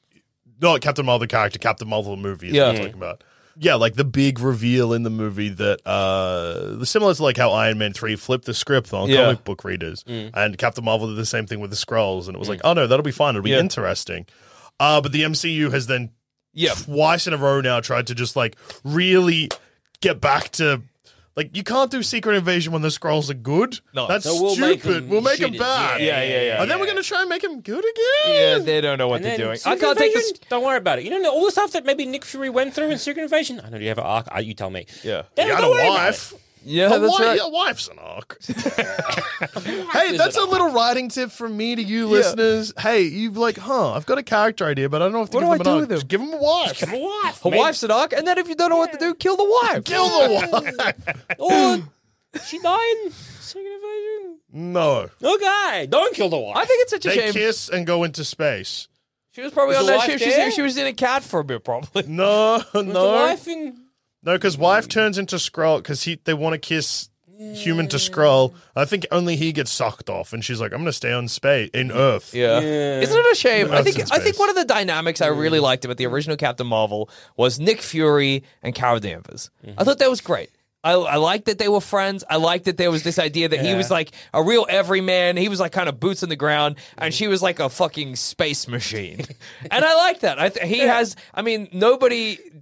not Captain Marvel the character, Captain Marvel the movie is Yeah. what I'm talking about. Yeah, like the big reveal in the movie that uh similar to like how Iron Man three flipped the script on Yeah. comic book readers. Mm. And Captain Marvel did the same thing with the Skrulls, and it was like, oh no, that'll be fun, it'll be Yeah. interesting. Uh but the M C U has then Yeah. twice in a row now tried to just like really get back to like you can't do Secret Invasion when the Skrulls are good. No. That's So we'll make stupid. them we'll make them shitty. bad. Yeah, yeah, yeah. And then we're gonna try and make them good Yeah, again. they don't know what And they're then doing. I Secret can't take Invasion? this. Don't worry about it. You don't know all the stuff that maybe Nick Fury went through in Secret Invasion. I know you have an arc. Uh, You tell me. Yeah. Don't, You got don't worry a about wife. it. Yeah, a, that's wi- right. a wife's an arc. Hey, is that's an a little writing tip from me to you listeners. Hey, you've like, huh? I've got a character idea, but I don't know if to What give do them I an do arc. with him? Just give him a wife. Give him a wife. A Maybe- wife's an arc, and then if you don't know what to do, kill the wife. Kill the wife. Or she died in Secret Invasion. No, Okay, don't kill the wife. I think it's such a they shame. kiss and go into space. She was probably Was on the that wife ship. She there? was, she was in a cat for a bit, probably. No, Was no, the wife in. no, because wife turns into Skrull because he they want to kiss human to Skrull. I think only he gets sucked off, and she's like, "I'm gonna stay on space in Earth." Yeah. Yeah. Isn't it a shame? I Earth's think in I think space. one of the dynamics I really liked about the original Captain Marvel was Nick Fury and Carol Danvers. I thought that was great. I, I liked that they were friends. I liked that there was this idea that he was like a real everyman. He was like kind of boots on the ground, and she was like a fucking space machine. And I like that. I th- he has. I mean, nobody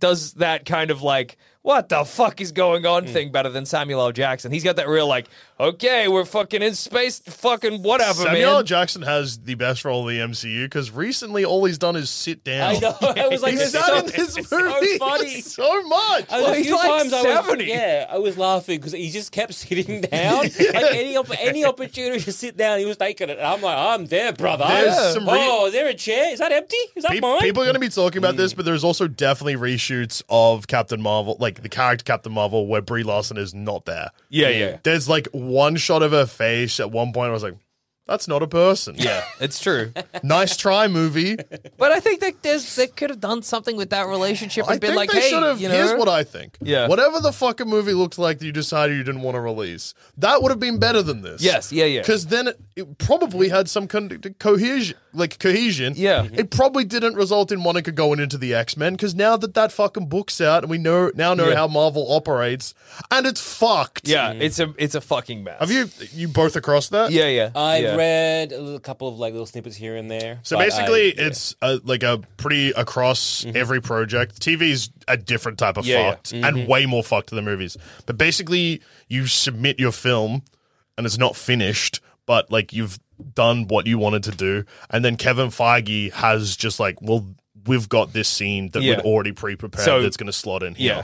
does that kind of like, what the fuck is going on thing better than Samuel L. Jackson. He's got that real like, okay, we're fucking in space, fucking whatever, Samuel L. man. Jackson has the best role in the M C U because recently all he's done is sit down. I know. I was like, He's this is done so, in this it's movie so funny. so much. I was, Well, a he's few like times I was, seventy. yeah, I was laughing because he just kept sitting down. Like any op- any opportunity to sit down, he was taking it. And I'm like, I'm there, brother. There's some re- oh, is there a chair? Is that empty? Is that Pe- mine? People are going to be talking about this, but there's also definitely reshoots of Captain Marvel, like the character Captain Marvel, where Brie Larson is not there. Yeah, yeah. There's like one shot of her face at one point. I was like, that's not a person. Yeah, it's true. Nice try, movie. But I think that there's, they could have done something with that relationship and I been think like, they hey, should have. you know, Here's what I think. Yeah. Whatever the fucking movie looked like that you decided you didn't want to release, that would have been better than this. Yes, yeah, yeah. Because then it, it probably had some con- cohesion, like cohesion. Yeah. It probably didn't result in Monica going into the X-Men. Because now that that fucking book's out and we know now know Yeah. how Marvel operates, and it's fucked. yeah, it's a it's a fucking mess. Have you you both across that? Yeah, yeah. I've yeah. read a little, couple of like little snippets here and there. So but basically, I- yeah. it's a, like a pretty across every project. T V's a different type of Yeah, yeah. fucked and way more fucked than the movies. But basically, you submit your film and it's not finished, but like you've done what you wanted to do, and then Kevin Feige has just like, well, we've got this scene that Yeah. we'd already pre-prepared So- that's going to slot in here. Yeah.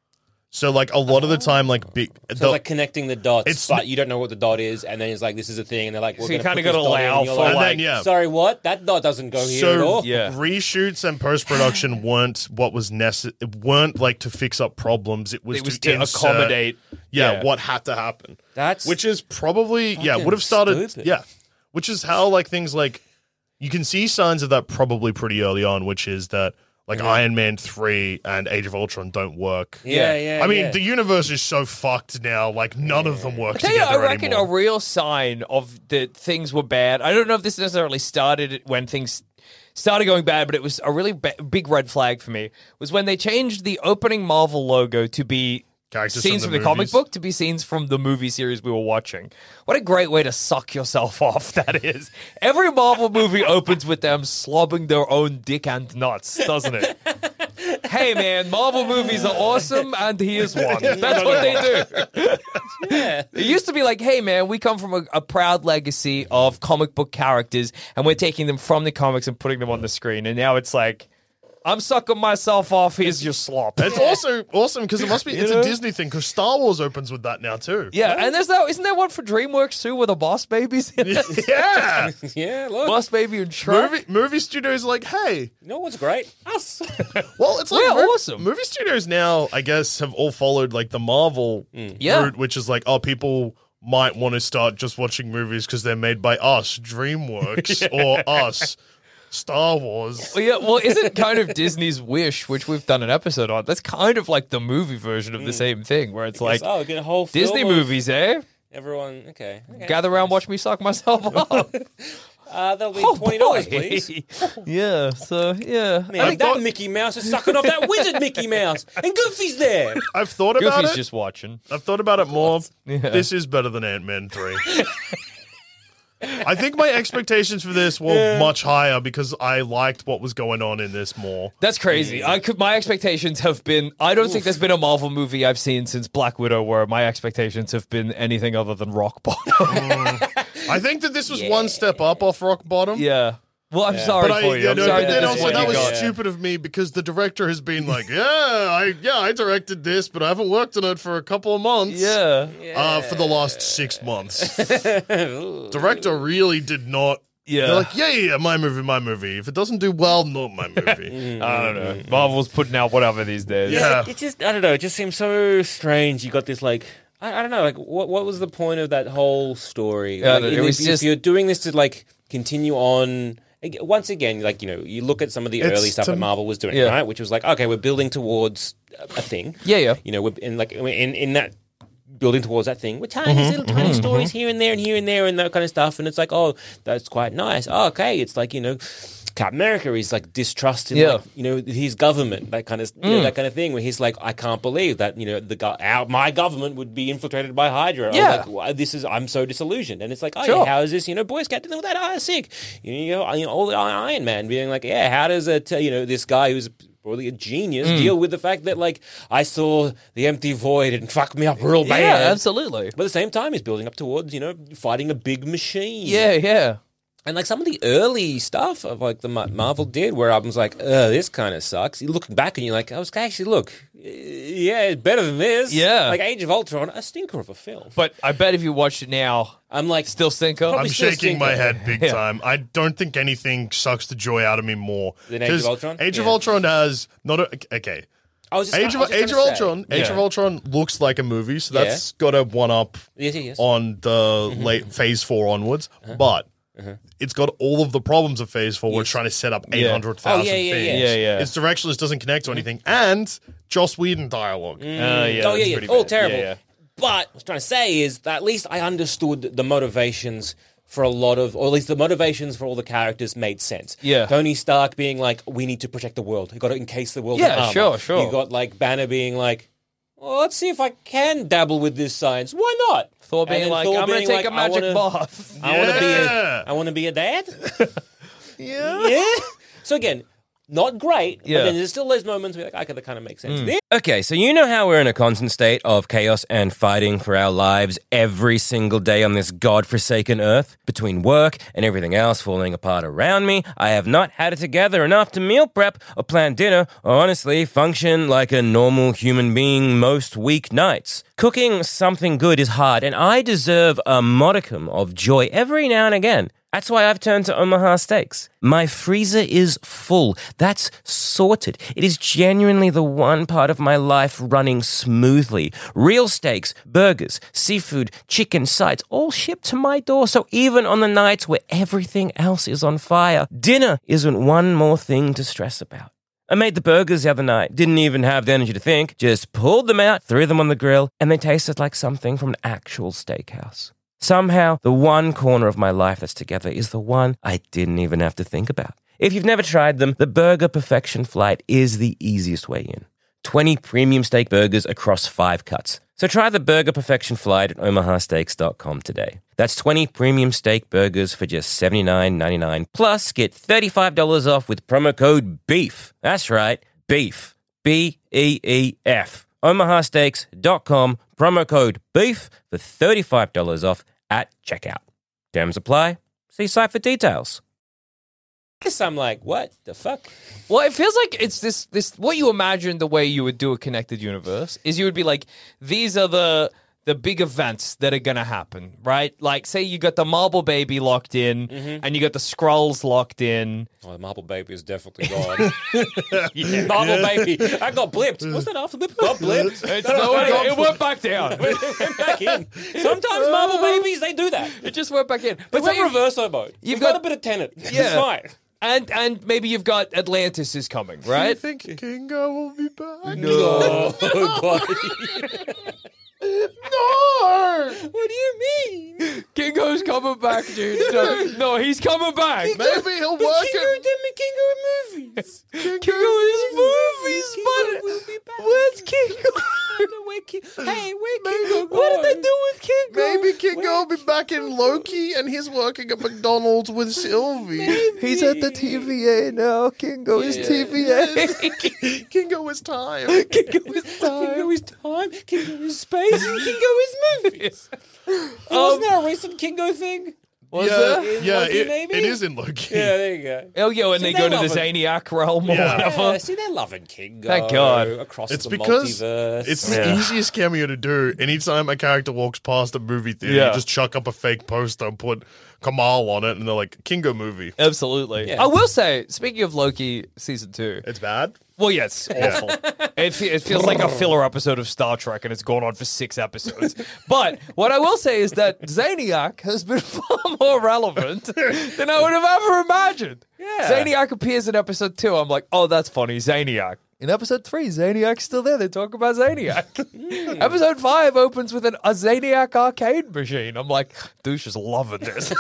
So like a lot of the time, like big, So the- it's like connecting the dots, It's- but you don't know what the dot is, and then it's like this is a thing, and they're like, we're So you gonna kinda put this gotta dot in, allow and you're for, And like, then, yeah. sorry, what? That dot doesn't go here at So all. Yeah. reshoots and post production weren't what was necessary. weren't like to fix up problems. It was, It was to, to insert- accommodate. Yeah, Yeah. what had to happen. That's Which is probably yeah fucking would have started stupid. yeah, which is how like things like you can see signs of that probably pretty early on, which is that like Iron Man three and Age of Ultron don't work. yeah, yeah. I mean, yeah. the universe is so fucked now. Like none of them work I tell you, together I reckon anymore. a real sign of that things were bad. I don't know if this necessarily started when things started going bad, but it was a really ba- big red flag for me. Was when they changed the opening Marvel logo to be Characters scenes from from the the, comic movies. book to be scenes from the movie series we were watching. What a great way to suck yourself off that is. Every Marvel movie opens with them slobbing their own dick and nuts, doesn't it? Hey man, Marvel movies are awesome, and here's one. That's what they do. yeah. It used to be like, hey man, we come from a, a proud legacy of comic book characters, and we're taking them from the comics and putting them on the screen. And now it's like, I'm sucking myself off. Here's your slop. It's also awesome because it must be. It's know? a Disney thing because Star Wars opens with that now too. Yeah, and there's that. Isn't there one for DreamWorks too, where the Boss Baby's in it? Yeah. yeah, look. Boss Baby and Shrek. movie movie studios are like, hey, You know what's great? Us. well, it's like We're mov- awesome. Movie studios now, I guess, have all followed like the Marvel Yeah. route, which is like, oh, people might want to start just watching movies because they're made by us, DreamWorks, or us, Star Wars. Well, yeah, well, isn't kind of Disney's Wish, which we've done an episode on? That's kind of like the movie version of the same thing, where it's like oh, we get a whole film Disney of movies, eh? Everyone, okay. okay. Gather around, watch me suck myself off. Uh, that'll be Oh, twenty dollars, boy. please. yeah. So yeah, Man, I think that that Mickey Mouse is sucking off that wizard Mickey Mouse, and Goofy's there. I've thought about Goofy's it. just watching. I've thought about it more. Yeah. This is better than Ant-Man three. I think my expectations for this were much higher because I liked what was going on in this more. That's crazy. I could. My expectations have been. I don't think there's been a Marvel movie I've seen since Black Widow where my expectations have been anything other than rock bottom. I think that this was one step up off rock bottom. yeah. Well, I'm sorry But I, for you. yeah, I'm no, sorry but that then this is also what that you was got. stupid of me because the director has been like, yeah, I yeah, I directed this, but I haven't worked on it for a couple of months. Yeah. Uh, for the last six months. Director really did not. Yeah. They're like, yeah, yeah, yeah, my movie, my movie. If it doesn't do well, not my movie. I don't know. Marvel's putting out whatever these days. Yeah. It, it just, I don't know. It just seems so strange. You got this like. I, I don't know. Like, what what was the point of that whole story? Yeah, Like, it if- was if just- you're doing this to like continue on. ag- Once again, like you know, you look at some of the It's early stuff to- that Marvel was doing, Yeah. right? Which was like, okay, we're building towards a a thing. Yeah, yeah. You know, we're in like in in that building towards that thing. We're telling Mm-hmm, these little tiny stories here and there and here and there and that kind of stuff. And it's like, oh, that's quite nice. Oh, okay, it's like you know. Captain America is like distrusting, Yeah. like, you know, his government, that kind of, you know, that kind of thing, where he's like, I can't believe that, you know, the go- our, my government would be infiltrated by Hydra. I was Yeah. like, well, this is, I'm so disillusioned, and it's like, oh, Sure. yeah, how is this, you know, Boy Scout dealing with that? Ah, sick. You know, you know, all the Iron Man being like, yeah, how does it, uh, you know, this guy who's probably a genius, Mm. deal with the fact that, like, I saw the empty void and fucked me up real bad. Yeah, absolutely. But at the same time, he's building up towards, you know, fighting a big machine. Yeah, yeah. And, like, some of the early stuff of, like, the Ma- Marvel did where I was like, uh, this kind of sucks. You look back and you're like, I was actually, look, uh, yeah, it's better than this. Yeah. Like, Age of Ultron, a stinker of a film. But I bet if you watched it now, I'm like, still stinker. Probably I'm still shaking my stinker. head big Yeah. time. I don't think anything sucks the joy out of me more. Than Age of 'Cause Ultron? Age of Yeah. Ultron has not a okay. I was just, Age I of was just Age of gonna say- Ultron. Age Yeah. of Ultron looks like a movie, so Yeah. that's got a one up Yes, yes. on the late Phase Four onwards. Uh-huh. But it's got all of the problems of Phase Four. We're trying to set up eight hundred thousand Oh, yeah, yeah, things. yeah. Yeah, yeah. Its directionless doesn't connect to anything, and Joss Whedon dialogue. Uh, yeah, oh, that's yeah, yeah. pretty All bad. terrible. Yeah, yeah. But what I was trying to say is that at least I understood the motivations for a lot of, or at least the motivations for all the characters made sense. Yeah. Tony Stark being like, we need to protect the world. We got to encase the world Yeah, in armor. sure, sure. You got like Banner being like, well, let's see if I can dabble with this science. Why not? Thor And being then like, Thor I'm going being to take like, a magic I wanna, bath. I want to be a, Yeah. I want to be a dad. Yeah. Yeah. So again, not great. Yeah. But then there's still those moments where you're like, okay, that kind of makes sense. This Okay, so you know how we're in a constant state of chaos and fighting for our lives every single day on this godforsaken earth? Between work and everything else falling apart around me, I have not had it together enough to meal prep or plan dinner or honestly function like a normal human being most weeknights. Cooking something good is hard, and I deserve a modicum of joy every now and again. That's why I've turned to Omaha Steaks. My freezer is full. That's sorted. It is genuinely the one part of my life running smoothly. Real steaks, burgers, seafood, chicken, sides, all shipped to my door. So even on the nights where everything else is on fire, dinner isn't one more thing to stress about. I made the burgers the other night, didn't even have the energy to think, just pulled them out, threw them on the grill, and they tasted like something from an actual steakhouse. Somehow, the one corner of my life that's together is the one I didn't even have to think about. If you've never tried them, the Burger Perfection Flight is the easiest way in. twenty premium steak burgers across five cuts. So try the Burger Perfection Flight at omaha steaks dot com today. That's twenty premium steak burgers for just seventy-nine ninety-nine. Plus, get thirty-five dollars off with promo code BEEF. That's right, BEEF. B E E F. omaha steaks dot com, promo code BEEF for thirty-five dollars off at checkout. Terms apply. See site for details. I'm like, what the fuck? Well, it feels like it's this this what you imagine the way you would do a connected universe is you would be like, these are the the big events that are gonna happen, right? Like, say you got the Marble Baby locked in, and you got the Skrulls locked in. Oh, the Marble Baby is definitely gone. yeah. Marble Baby. I got blipped. What's that after blip? Got blipped. It's, no, it, it went back down. It went back in. Sometimes Marble Babies, they do that. It just went back in. But But it's say like you- reverso mode. you've You've got, got- a bit of Tenet. It's Yeah. fine. and and maybe you've got Atlantis is coming, I right? think Kingo will be back. No. buddy. No! What do you mean? Kingo's coming back, dude. No, no, he's coming back. Maybe he'll The work Kingo it. did me Kingo in movies. Kingo is movies, Kingo but will be back. where's Kingo? Where Ki- hey, where Kingo What did they gone? do with Kingo? Maybe Kingo will be back in Loki and he's working at McDonald's with Sylvie. He's at the T V A now. Kingo is T V A. Kingo is time. Kingo is Kingo is time. Kingo is space. Kingo is movies. Um, Wasn't there a recent Kingo thing? Was yeah, there? In yeah, Loki, it, maybe? it is in Loki. Yeah, there you go. Oh, yeah, when See, they they go to the love it. Zaniac realm or Yeah. whatever. Yeah, see, they're loving Kingo. Thank God. Across It's the because multiverse. it's the Yeah. easiest cameo to do. Anytime a character walks past a movie theater, Yeah. you just chuck up a fake poster and put Kamal on it, and they're like, Kingo movie. Absolutely. Yeah. I will say, speaking of Loki season two, It's bad. well, yeah, it's awful. it, fe- it feels like a filler episode of Star Trek, and it's gone on for six episodes. But what I will say is that Zaniac has been far more relevant than I would have ever imagined. Yeah. Zaniac appears in episode two. I'm like, oh, that's funny, Zaniac. in episode three, Zaniac's still there. They talk about Zaniac. Episode five opens with an, a Zaniac arcade machine. I'm like, Douche is loving this.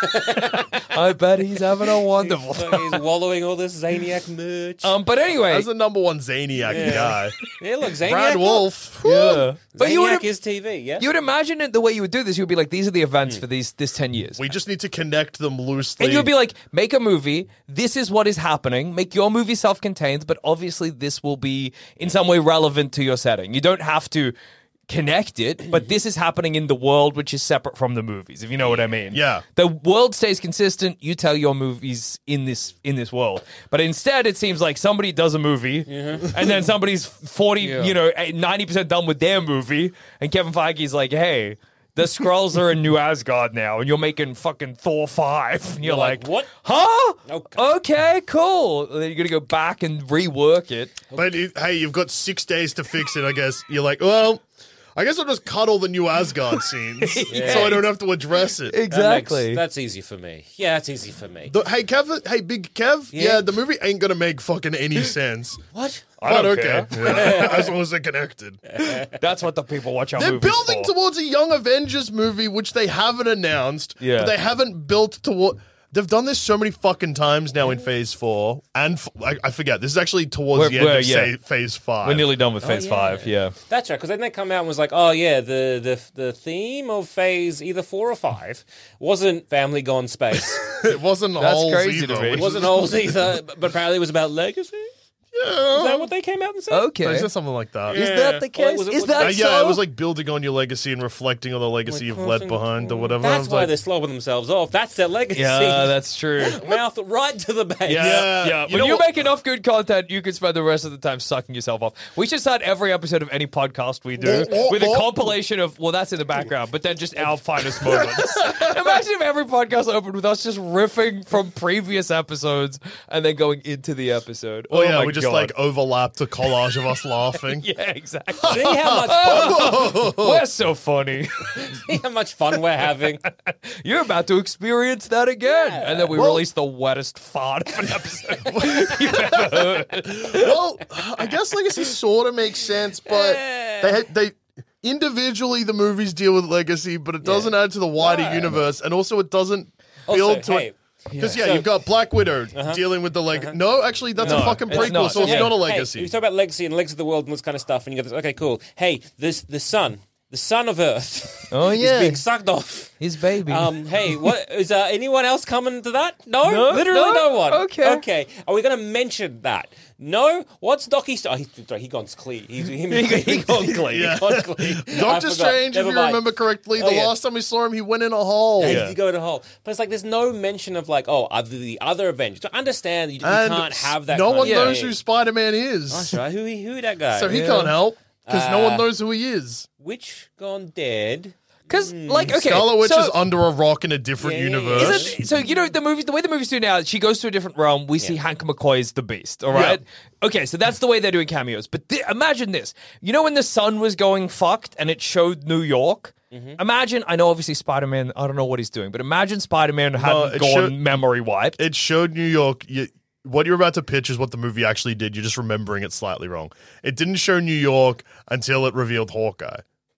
I bet he's having a wonderful So time. he's wallowing all this Zaniac merch. Um, but anyway, As the number one Zaniac guy. yeah, look, Zaniac. Brad Wolf. yeah. But you Zaniac would is T V, yeah? you would imagine it the way you would do this. You would be like, these are the events for these this ten years. We just need to connect them loosely. And you'd be like, make a movie. This is what is happening. Make your movie self-contained, but obviously this will be in some way relevant to your setting. You don't have to connect it, but this is happening in the world which is separate from the movies, if you know what I mean. Yeah. The world stays consistent. You tell your movies in this in this world. But instead it seems like somebody does a movie and then somebody's forty, you know, ninety percent done with their movie, and Kevin Feige's like, hey, the Skrulls are in New Asgard now, and you're making fucking Thor five. And you're, You're like, like, what? Huh? Okay. Okay, cool. And then you're going to go back and rework it. But it, hey, you've got six days to fix it, I guess. You're like, well, I guess I'll just cut all the new Asgard scenes so I don't have to address it. That makes- Exactly. that's easy for me. Yeah, that's easy for me. The- hey, Kev, hey, Big Kev, yeah. Yeah. the movie ain't gonna make fucking any sense. What? I But don't okay. care. Yeah. As long as they're connected. That's what the people watch our They're movies building for. towards a Young Avengers movie, which they haven't announced. Yeah. But they haven't built toward. They've done this so many fucking times now in Phase Four, and f- I, I forget. This is actually towards We're- the end we're- of yeah. say, Phase Five. We're nearly done with Phase yeah. five, yeah. That's right, because then they come out and was like, oh, yeah, the, the, the theme of phase either four or five wasn't family gone space. It wasn't That's holes crazy either. to me. which It wasn't is- holes either, but apparently it was about legacy. Is Yeah. that what they came out and said? Okay. Is that something like that? Is that the Or case? was it- Is was- that Uh, yeah, so? it was like building on your legacy and reflecting on the legacy you've left behind or whatever. I That's was why like, they're slowing themselves off. That's their legacy. Yeah, that's true. Mouth right to the base. Yeah. Yeah, You when know you what- make enough good content, you can spend the rest of the time sucking yourself off. We should start every episode of any podcast we do Oh, oh, with a oh. compilation of, well, that's in the background, but then just our finest moments. Imagine if every podcast opened with us just riffing from previous episodes and then going into the episode. Oh, yeah, my we just God. like overlapped a collage of us laughing. Yeah, exactly. See how much fun, We're so funny. see how much fun we're having. You're about to experience that again. Yeah. And then we Well- release the wettest fart of an episode you've ever heard. Well, I guess legacy sort of makes sense, but they they individually the movies deal with legacy, but it doesn't add to the wider No. universe, and also it doesn't Also, build to hey, it. Because yeah, So- you've got Black Widow dealing with the legacy. No, actually, that's a No, fucking it's prequel, not. so it's Yeah. not a Hey, legacy. you talk about legacy and legacy of the world and this kind of stuff, and you go, this, okay, cool. Hey, this the sun, the sun of Earth, Oh, yeah. is being sucked off. His baby. Um, hey, what is uh, anyone else coming to that? No, No? literally No? no, one. Okay. okay. Are we going to mention that? No. What's Docky? St- oh, he he gone clean. He's he, He- he gone clean. Yeah. He gone clean. I Doctor forgot. Strange, if Never you mind. remember correctly, the Oh, yeah. last time we saw him, he went in a hole. Hey, Yeah. you go in a hole, but it's like there's no mention of like, oh, other the other Avengers. To understand that you, you And can't have that. no kind one of knows thing. who Spider Man is. That's right. Who who that guy? So he Yeah. can't help because no Uh, one knows who he is. Which gone dead? Because, like, okay. Scarlet Witch so, is under a rock in a different Yeah, yeah, yeah. universe. Isn't, so you know the movie, the way the movies do now, she goes to a different realm. We see Hank McCoy's the Beast. All right. Okay, so that's the way they're doing cameos. But th- imagine this. You know when the sun was going fucked and it showed New York. Mm-hmm. Imagine. I know, obviously, Spider Man. I don't know what he's doing, but imagine Spider Man hadn't it gone showed- memory wiped. It showed New York. You, what you're about to pitch is what the movie actually did. You're just remembering it slightly wrong. It didn't show New York until it revealed Hawkeye.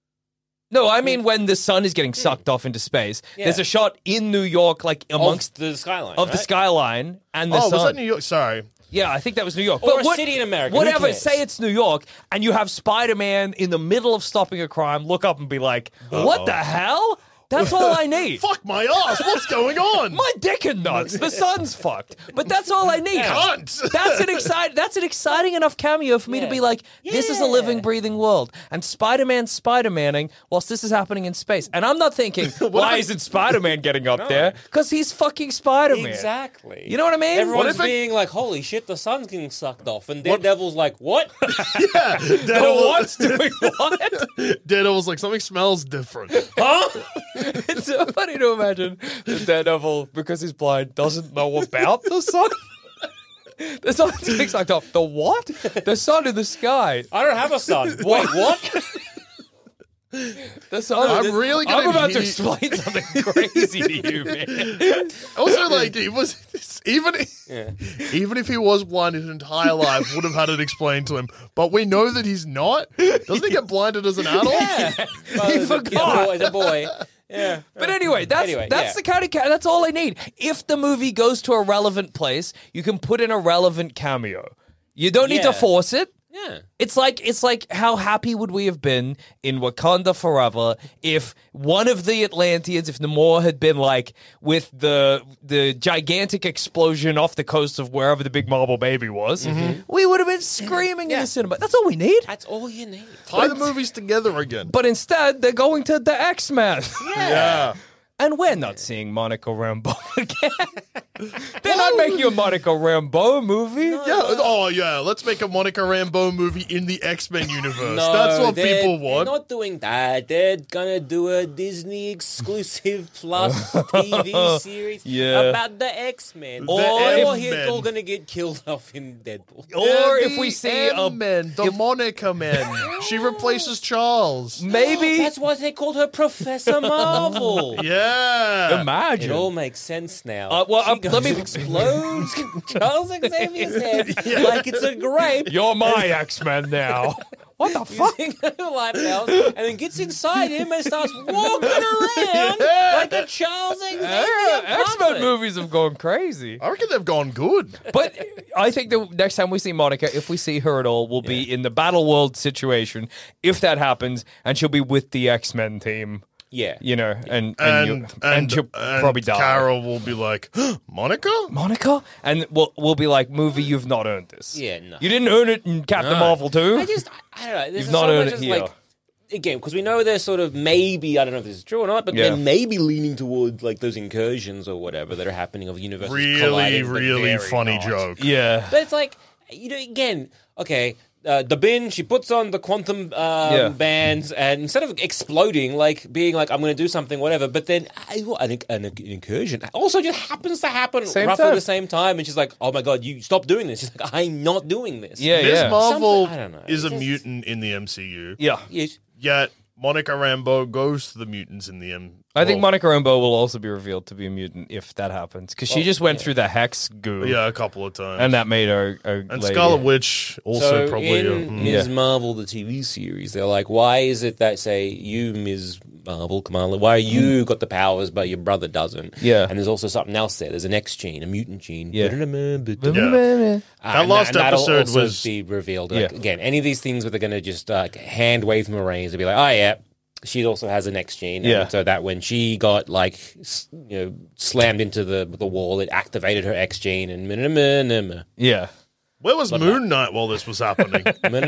No, I mean when the sun is getting sucked off into space. Yeah. There's a shot in New York, like amongst Of the skyline of the right? skyline and the Oh, sun. was that New York? Sorry. Yeah, I think that was New York. Or a city in America, who Whatever, cares? say it's New York, and you have Spider-Man in the middle of stopping a crime, look up and be like, what the hell? That's all I need. Fuck my ass. What's going on? My dick and nuts. The sun's fucked. But that's all I need. Cunt. That's an exciting that's an exciting enough cameo for me to Yeah. be like, this is a Yeah. living, breathing world. And Spider-Man Spider-Maning whilst this is happening in space. And I'm not thinking, why isn't Spider-Man getting up there? Because he's fucking Spider-Man. Exactly. You know what I mean? Everyone's What if it- being like, "Holy shit, the sun's getting sucked off," and Daredevil's like, "What?" Yeah. The Daredevil, what's doing what? Daredevil's like, something smells different. huh? It's so funny to imagine that Daredevil, because he's blind, doesn't know about the sun. The sun's getting sucked off. The what? The sun in the sky. I don't have a son. Wait, what? That's I'm really gonna I'm about to need- explain something crazy to you, man. Also, like, he was even Yeah. even if he was blind his entire life, would have had it explained to him. But we know that he's not. Doesn't he get blinded as an adult? Yeah. Well, as a- forgot. As a boy. Yeah. But anyway, that's Anyway, that's yeah. the kind of ca- that's all I need. If the movie goes to a relevant place, you can put in a relevant cameo. You don't need Yeah. to force it. Yeah. It's like it's like how happy would we have been in Wakanda Forever if one of the Atlanteans, if Namor had been like with the the gigantic explosion off the coast of wherever the big marble baby was, we would have been screaming in the cinema. That's all we need. That's all you need. Tie the movies together again. But instead, they're going to the X-Men. Yeah. And we're not seeing Monica Rambeau again. They're not making a Monica Rambeau movie. Yeah. Oh, yeah. Let's make a Monica Rambeau movie in the X-Men universe. No, That's what they're- people want. They're not doing that. They're gonna do a Disney exclusive plus T V series Yeah. about the X Men. The Or M-Men. he's all gonna get killed off in Deadpool. Or They're if the we see a M-Men, the Monica Men. She replaces Charles. maybe That's why they called her Professor Marvel. Yeah. It imagine. all makes sense now. Uh, well, she uh, goes let me- and explodes Charles Xavier's head like it's a grape. You're my X-Men now. What the fuck? Using her life powers, and then gets inside him and starts walking around like a Charles Xavier Yeah, X-Men puppet. movies have gone crazy. I reckon they've gone good. But I think the next time we see Monica, if we see her at all, will be in the Battle World situation, if that happens, and she'll be with the X-Men team. Yeah. You know, and and, And, you, and, and she'll and probably die. Carol will be like, Monica? Monica? And we'll, we'll be like, movie, you've not earned this. Yeah, no. You didn't earn it in Captain No. Marvel too. I just, I, I don't know. There's You've so not earned much it just here. like, again, because we know they're sort of maybe, I don't know if this is true or not, but Yeah. they're maybe leaning towards like those incursions or whatever that are happening of universes Really, colliding, but really very funny not. joke. Yeah. But it's like, you know, again, okay, uh, the bin, she puts on the quantum um, Yeah. bands, and instead of exploding, like being like, I'm going to do something, whatever, but then uh, what, an, an, an incursion also just happens to happen Same roughly time. the same time, and she's like, oh my god, you stop doing this. She's like, I'm not doing this. Yeah, Miz yeah. Marvel Something- I don't know. is a It's just- mutant in the M C U. Yeah. Yes. Yet Monica Rambeau goes to the mutants in the M. I think well, Monica Rambeau will also be revealed to be a mutant if that happens. Because she just went through the hex goo. Yeah, a couple of times. And that made her a And lady. Scarlet Witch also So probably. in uh, mm. Miz Yeah. Marvel, the T V series, they're like, why is it that, say, you, Miz Marvel, Kamala, why are you got the powers but your brother doesn't? Yeah. And there's also something else there. There's an X gene, a mutant gene. Yeah. Uh, Yeah. and last and that'll episode also was- be revealed. Like, Yeah. Again, any of these things where they're going to just uh, hand wave them reins and be like, oh, yeah. She also has an X gene, Yeah. and so that when she got like s- you know slammed into the the wall, it activated her X gene, and Yeah. Where was Moon Knight while this was happening?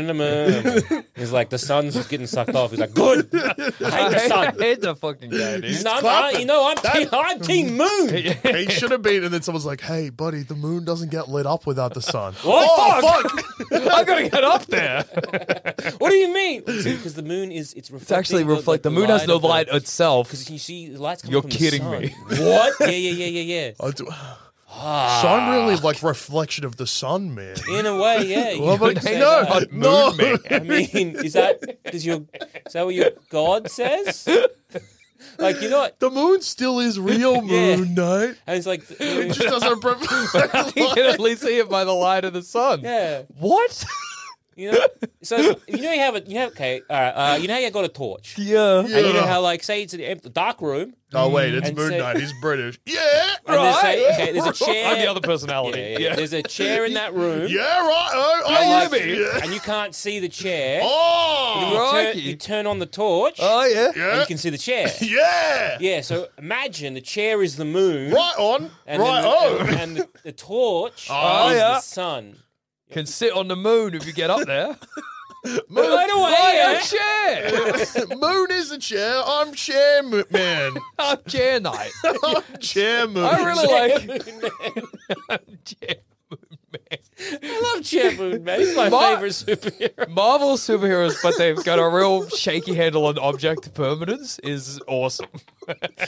he's like the sun's just getting sucked off. He's like, good, I hate the I sun. hate the fucking guy, dude. He's not, clapping. I, you know, I'm team, I'm team Moon. He should have been, and then someone's like, "Hey, buddy, the moon doesn't get lit up without the sun." What? Oh, fuck! I gotta get up there. What do you mean? Because the moon is it's reflecting. It's actually reflect. The moon has no light itself. Because you see the lights. Coming You're from kidding the sun. me. What? Yeah, yeah, yeah, yeah, yeah. I do- Sun really like reflection of the sun, man. In a way, yeah. Well, you but could say no, that. no. I mean, is that does your is that what your God says? Like, you know what? The moon still is real, Yeah. Moon Knight. And it's like, It just doesn't. Pre- You can at least see it by the light of the sun. yeah. What? You know, so you know you have a you have okay, all right. Uh, you know how you got a torch, Yeah. and you know how like say it's an empty dark room, oh wait, it's And Moon say- Knight. He's British. Yeah, and there's, Right. say, okay, there's a chair. I'm the other personality. Yeah, yeah, yeah. There's a chair in that room, yeah, right. Oh, and, I like, like it. and you can't see the chair. Oh, You, turn, Crikey. you turn on the torch, Oh yeah. and yeah, you can see the chair. yeah. Yeah, so imagine the chair is the moon, Right on, and right then the, on. and, and the, the torch Oh, is yeah. the sun. Can sit on the moon if you get up there. Moon, Right away, Right, yeah. I'm chair. moon is a chair. I'm chair mo- man. I'm chair knight. I'm chair moon. I really like Moon Man. I'm chair moon man. I love Chair Moon Man. He's my My- favorite superhero. Marvel superheroes, but they've got a real shaky handle on object permanence is awesome.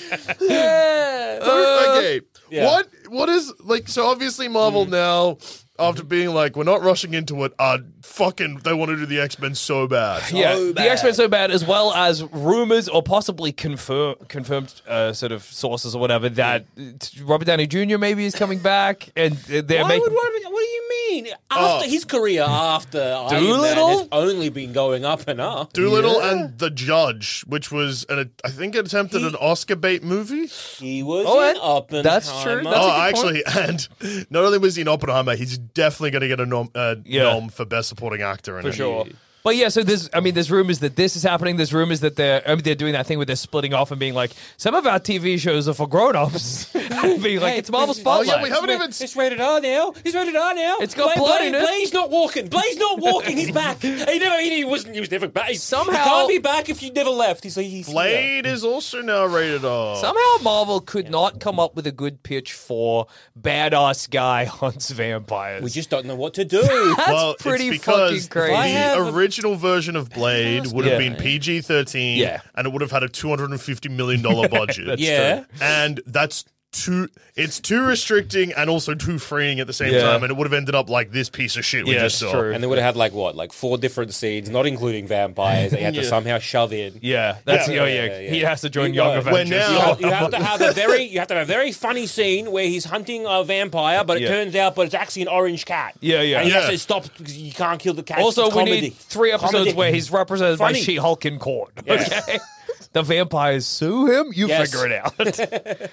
Yeah. okay. yeah. What what is like so obviously Marvel now after being like, we're not rushing into it, uh, fucking, they want to do the X-Men so bad. Yeah, So the bad. X-Men so bad, as well as rumors or possibly confirm, confirmed uh, sort of sources or whatever that Robert Downey Junior maybe is coming back, and they're Why making. would Robert, what do you mean? After Oh. his career after Iron Man Doolittle? has only been going up and up. Doolittle and The Judge, which was, an, I think, it attempted He- an Oscar bait movie. He was Oh, in and- Oppenheimer. that's true. That's Oh, a good actually, and not only was he in Oppenheimer, he's definitely going to get a nom, uh, Yeah. nom for Best Supporting Actor in For it. sure. But yeah, so there's, I mean, there's rumors that this is happening. There's rumors that they're, I mean, they're doing that thing where they're splitting off and being like, some of our T V shows are for grown-ups. And being like, Hey, it's Marvel oh, Spotlight. yeah, we haven't even- It's rated R now. It's rated R now. It's got Blade, blood Blade, in it. Blade's not walking. Blade's not walking. He's back. He never. He wasn't. He was never back. Somehow- he can't be back if you never left. He's like he's here. Blade is also now rated R. Somehow Marvel could not come up with a good pitch for badass guy hunts vampires. We just don't know what to do. That's well, pretty it's because fucking crazy. I the have a- original version of Blade would have Yeah. been P G thirteen, Yeah. and it would have had a two hundred fifty million dollars budget. yeah. And that's too, it's too restricting and also too freeing at the same Yeah. time, and it would have ended up like this piece of shit we Yeah, just it's saw. true. And they would have had like what, like four different scenes, not including vampires. They had to Yeah. somehow shove in. Yeah, that's Yeah. oh yeah. Yeah, yeah. He has to join You Young go. Avengers. When now- You have, you have to have a very, you have to have a very funny scene where he's hunting a vampire, but it Yeah. turns out, but it's actually an orange cat. Yeah, yeah. And he Yeah. has to stop because you can't kill the cat. Also, It's we comedy. need three episodes Comedy. where he's represented by Funny. She-Hulk in court. Yeah. Okay, the vampires sue him. You Yes. figure it out.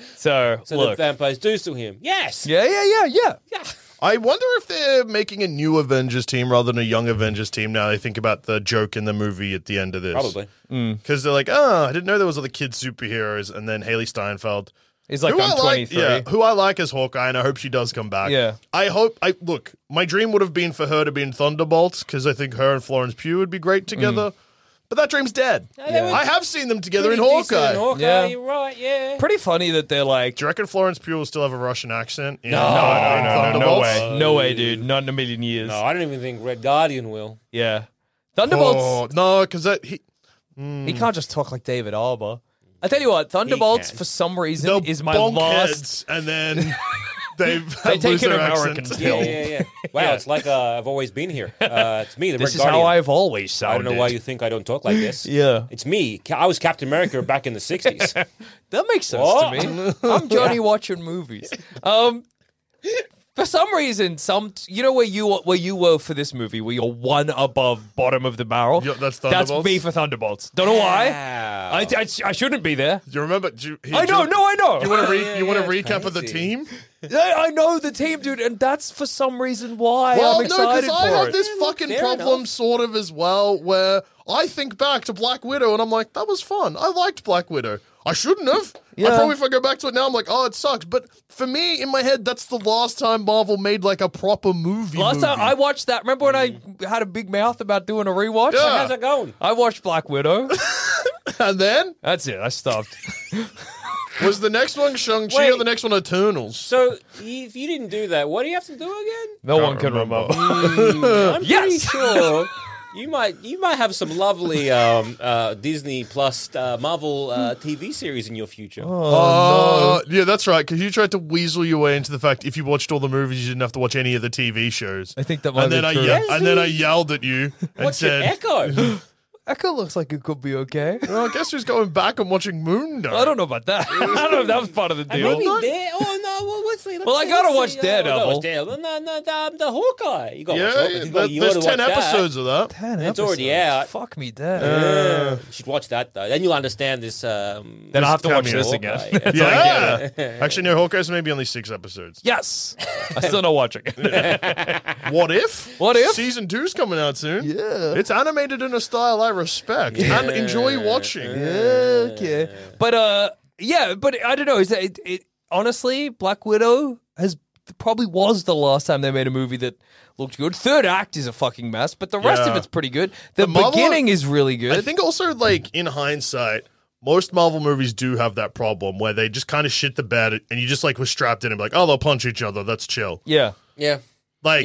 so, So look, the vampires do sue him. Yes. yeah, yeah, yeah, yeah. Yeah. I wonder if they're making a new Avengers team rather than a young Avengers team now they think about the joke in the movie at the end of this. Probably. Because they're like, oh, I didn't know there was other kids superheroes, and then Haley Steinfeld. He's like, who I'm I like, twenty-three. yeah, who I like as Hawkeye, and I hope she does come back. Yeah. I hope. I look. My dream would have been for her to be in Thunderbolts because I think her and Florence Pugh would be great together. But that dream's dead. they were I have seen them together in Pretty decent Hawkeye. in Hawkeye. Yeah. You're right. Yeah. Pretty funny that they're like, Do you reckon Florence Pugh will still have a Russian accent? In, no, uh, no, in no, no, no Thunderbolts? way, no way, dude, not in a million years. No, I don't even think Red Guardian will. Yeah, Thunderbolts. Oh, no, because that he. He can't just talk like David Arbor. I tell you what, Thunderbolts can. for some reason They'll is my bonk last. heads, and then they They take an American accent. pill. Yeah, yeah, yeah. Wow, Yeah. it's like uh, I've always been here. Uh, it's me, the This Red is Guardian. how I've always I sounded. don't know why you think I don't talk like this. Yeah. It's me. Ca- I was Captain America back in the sixties. That makes sense What? to me. I'm Johnny watching movies. Um, for some reason, some you know where you where you were for this movie, where you're one above bottom of the barrel. Yeah, that's That's Thunderbolts? me for Thunderbolts. Don't know why. Wow. I, I, I shouldn't be there. Do you remember? Do you, he- I do know. you- No, I know. You want to re- Yeah, you want yeah, a it's recap of the crazy. team? I, I know the team, dude, and that's for some reason why Well, I'm no, excited because I for have it. this Yeah, look, fucking fair problem enough. sort of as well, where I think back to Black Widow and I'm like, that was fun. I liked Black Widow. I shouldn't have. Yeah. I probably, if I go back to it now, I'm like, oh, it sucks. But for me, in my head, that's the last time Marvel made like a proper movie. Last time movie. I watched that, remember when I had a big mouth about doing a rewatch? Yeah. How's it going? I watched Black Widow. and then That's it. I stopped. was the next one Shang-Chi Wait. or the next one Eternals? So if you didn't do that, what do you have to do again? No Can't one can remember. remember. I'm Yes! pretty sure you might you might have some lovely um, uh, Disney Plus uh, Marvel uh, T V series in your future. Oh, yeah, that's right. Because you tried to weasel your way into the fact if you watched all the movies, you didn't have to watch any of the T V shows. I think that might and then be I true. ye- Yes, and then I he- yelled at you and What's your said, echo? Echo looks like it could be okay. well, I guess who's going back and watching Moon Knight? I don't know about that. I don't know if that was part of the I deal. mean, there. Oh no! Well, what's the? Well, I gotta watch Daredevil. Oh, Daredevil. No, no, the, the Hawkeye. You got Yeah, watch yeah, Hawkeye. You got, there- you there's gotta ten watch that. episodes of that. Ten It's already episodes. out. Fuck me dead. Uh, you should watch that though. Then you'll understand this. Um, then I'll have to watch cameo. this again. Hawkeye. Until I get Yeah. it. Actually, no, Hawkeye's maybe only six episodes. Yes. I still not watching it. What if? What if? Season two's coming out soon. Yeah. It's animated in a style I respect and enjoy watching. Okay. But uh yeah, but I don't know. Is that it, it honestly, Black Widow has probably was the last time they made a movie that looked good. Third act is a fucking mess, but the rest Yeah. of it's pretty good. The, The Marvel- beginning is really good. I think also, like, in hindsight, most Marvel movies do have that problem where they just kind of shit the bed and you just, like, were strapped in and be like, oh, they'll punch each other. That's chill. yeah. Yeah. Like, Yeah.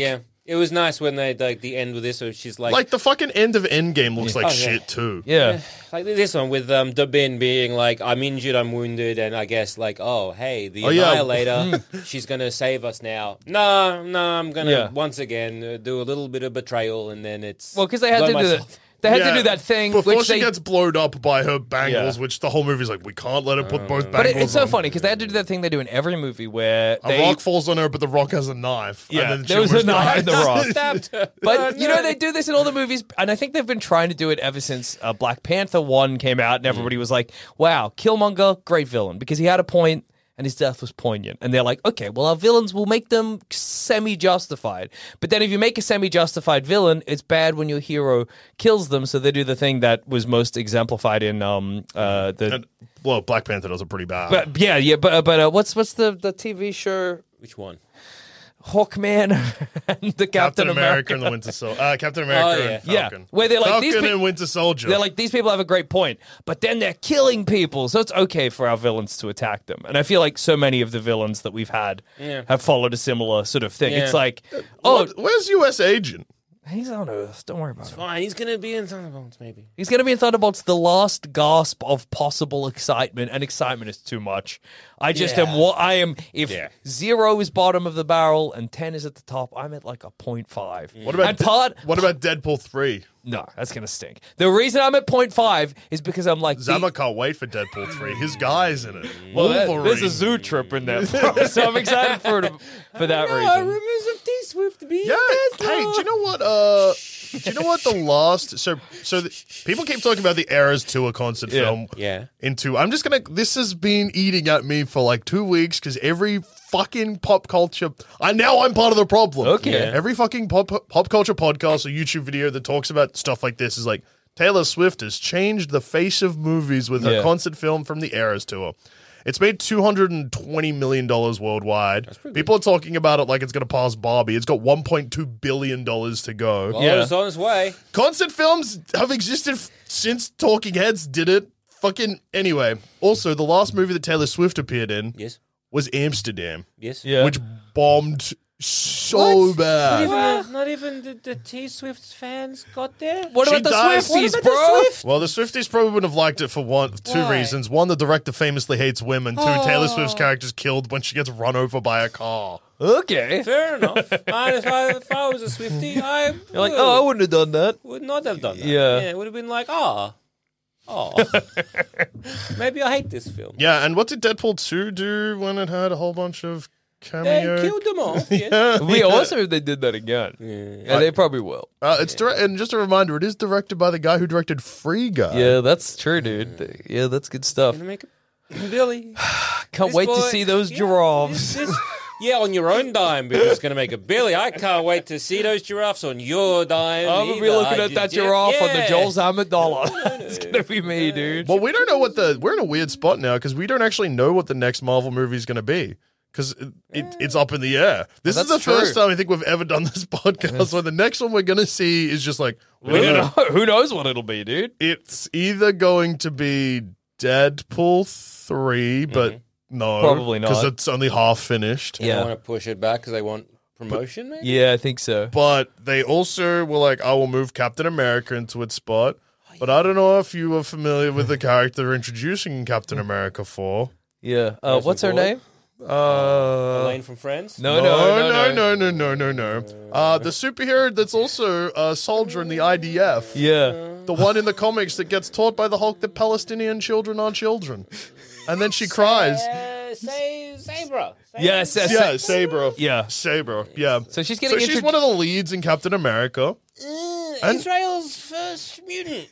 It was nice when they like the end with this. So she's like, Like the fucking end of Endgame looks like Oh, yeah. shit too. Yeah. like this one with um Dabin being like, I'm injured, I'm wounded, and I guess like, oh hey, the Oh, yeah. Annihilator, she's gonna save us now. No, no, I'm gonna Yeah. once again uh, do a little bit of betrayal, and then it's Well, because they had blow to do myself. that. They had Yeah, to do that thing before which she they. gets blowed up by her bangles, Yeah. which the whole movie's like, we can't let her put both bangles but it, it's so on. funny because they had to do that thing they do in every movie where A they. rock falls on her, but the rock has a knife. Yeah, and then there she was a almost knife in the dies. rock. Stabbed her. But Oh, you no. know they do this in all the movies, and I think they've been trying to do it ever since uh, Black Panther one came out, and everybody was like, "Wow, Killmonger, great villain," because he had a point and his death was poignant. And they're like, "Okay, well our villains will make them semi-justified." But then if you make a semi-justified villain, it's bad when your hero kills them. So they do the thing that was most exemplified in um uh the. And, well, Black Panther does it pretty bad. But yeah, yeah, but uh, but uh, what's what's the the T V show Which one? Hawkman and the Captain, Captain America? America and the Winter Soldier. Uh, Captain America Oh, yeah. and Yeah, Falcon. where they're like, Falcon these pe- and Winter Soldier. They're like, these people have a great point, but then they're killing people, so it's okay for our villains to attack them. And I feel like so many of the villains that we've had Yeah. have followed a similar sort of thing. Yeah. It's like, oh, What- where's U S Agent? he's on Earth. Don't worry about it. Fine, he's gonna be in Thunderbolts, maybe. He's going to be in Thunderbolts, the last gasp of possible excitement, and excitement is too much. I just Yeah. am what I am. If Yeah. zero is bottom of the barrel and ten is at the top, I'm at like a point five. What about and part? what about Deadpool three? No, that's going to stink. The reason I'm at point five is because I'm like, the- Zama can't wait for Deadpool three. His guy's in it. Well, that- Wolverine. there's a zoo trip in there, so I'm excited for it for that reason. rumors of T Swift being Yeah. Hey, do you know what? Uh, do you know what the last? So, so the, people keep talking about the Eras Tour concert Yeah. film. Yeah. Into I'm just gonna. This has been eating at me for like two weeks because every fucking pop culture. I now I'm part of the problem. Okay. Yeah. Every fucking pop pop culture podcast or YouTube video that talks about stuff like this is like Taylor Swift has changed the face of movies with her Yeah. concert film from the Eras Tour. It's made two hundred twenty million dollars worldwide. People are talking about it like it's going to pass Barbie. It's got one point two billion dollars to go. Well, Yeah. it's on its way. Concert films have existed f- since Talking Heads did it. Fucking anyway. Also, the last movie that Taylor Swift appeared in Yes. was Amsterdam, Yes. Yeah. which bombed so Not bad. even, not even the, the T Swift fans got there. What She about the dies. Swifties, What about bro? the Swift? Well, the Swifties probably wouldn't have liked it for one, two Why? reasons. One, the director famously hates women. Two, Oh. Taylor Swift's character's killed when she gets run over by a car. Okay. Fair enough. I, if, I, if I was a Swiftie, I You're like, oh, I wouldn't have done that. would not have done that. Yeah. it would have been like, ah, oh, maybe I hate this film. Yeah, and what did Deadpool two do when it had a whole bunch of They cameo? killed them off. Yes. We awesome if they did that again. Yeah, they probably will. Uh, it's direct, and just a reminder, it is directed by the guy who directed Free Guy. Yeah, that's true, dude. Yeah, that's good stuff. Gonna make it, Billy. Can't This wait to boy- see those yeah, giraffes. this- this- yeah, on your own dime, because it's going to make a Billy. I can't wait to see those giraffes on your dime. I'm gonna be either. looking I at just- that giraffe on the yeah. Joel Zammett dollar. It's gonna be me, dude. Well, we don't know what the we're in a weird spot now because we don't actually know what the next Marvel movie is going to be because it, it, it's up in the air. This is That's the true. first time I think we've ever done this podcast where the next one we're going to see is just like we We don't don't know. know. Who knows what it'll be, dude? It's either going to be Deadpool three, but no, Probably not. because it's only half finished. They Yeah. want to push it back because they want promotion, maybe? Yeah, I think so. But they also were like, I will move Captain America into its spot. But I don't know if you are familiar with the character they're introducing Captain America for. Yeah. Uh, what's her Ford? name? Uh, Elaine from Friends? No, no, no, no, no, no, no, no, no. Uh, the superhero that's also a soldier in the I D F. Yeah. The one in the comics that gets taught by the Hulk that Palestinian children are children. And then she cries. Uh, say, Sabra. Yes. yes, Yeah, yes. Sabre. Yeah. Sabre, yeah. So she's So getting she's introdu- one of the leads in Captain America. And- Israel's first mutant.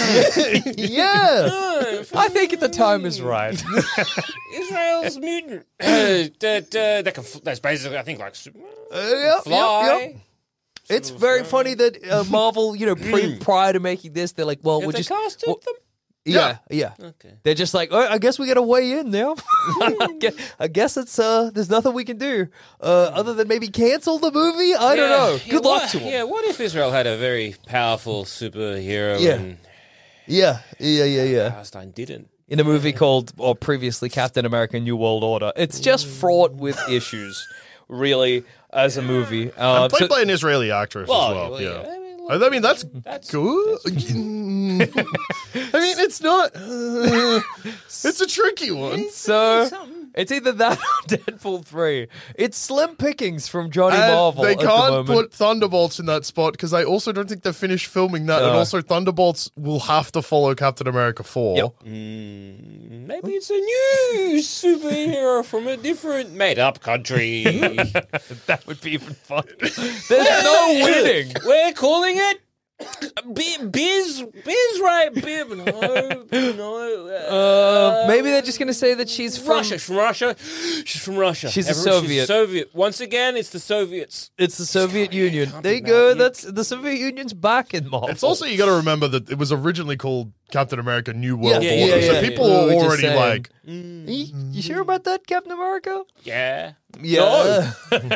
Yeah. Uh, I think at the time is right. Israel's mutant. Uh, that, uh, that can, fl- that's basically, I think, like Superman. yep, Fly. It's very funny that uh, Marvel, you know, pre- prior to making this, they're like, well, Have we'll they just. casted well- them? Yeah, yeah. Okay. They're just like, oh, I guess we got to weigh in now. I guess- I guess it's uh, there's nothing we can do uh, other than maybe cancel the movie. I don't Yeah. know. Yeah, Good luck what- to them. Yeah, what if Israel had a very powerful superhero Yeah. and Yeah, yeah, yeah, yeah. Palestine didn't? In a movie called, or previously, Captain America: New World Order. It's just fraught with issues. really, as a movie. Uh, Played so- by an Israeli actress Well, as well. well, Yeah. yeah, I mean, I mean, that's, That's- good. I mean, it's not. uh, it's a tricky one. So it's either that or Deadpool three. It's slim pickings from Johnny And Marvel. they at the can't moment. put Thunderbolts in that spot because I also don't think they've finished filming that. And Uh. also, Thunderbolts will have to follow Captain America four. Yep. Maybe it's a new superhero from a different made-up country. That would be even fun. There's no winning. We're calling it B- Biz. Biz, right? Biz. No, no. Uh, maybe they're just going to say that she's from Russia. She's from Russia. She's from Russia. She's a Everyone- Soviet. Soviet. Once again, it's the Soviets. It's the Soviet Union. can't There be you go. bad. That's the Soviet Union's back in Marvel. It's also, you got to remember that it was originally called Captain America New World Yeah, Order. yeah, so yeah, people yeah. are We were just already saying. like, you, you sure about that, Captain America? Yeah. Yeah.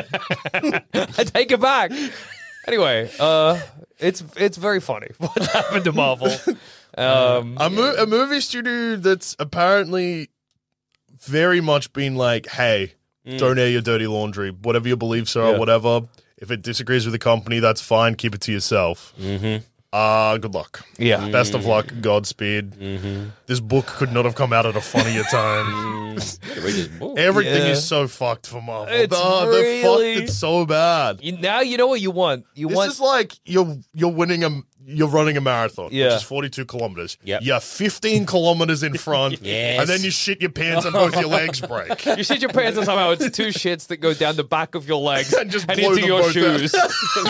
I take it back. Anyway, uh, it's it's very funny what's happened to Marvel. Um, a, mo- a movie studio that's apparently very much been like, hey, don't air your dirty laundry. Whatever your beliefs are, Yeah. whatever. If it disagrees with the company, that's fine. Keep it to yourself. Mm-hmm. Uh, good luck. yeah. Best of luck. Godspeed. This book could not have come out at a funnier time. Everything Yeah. is so fucked for Marvel. It's oh, they're really- fucked it so bad. You, now you know what you want. You This want is like you're you're winning a you're running a marathon, Yeah. which is forty-two kilometers. Yep. You're fifteen kilometers in front, Yes. and then you shit your pants and both your legs break. you shit your pants and somehow it's two shits that go down the back of your legs And just blow into them your both out. shoes.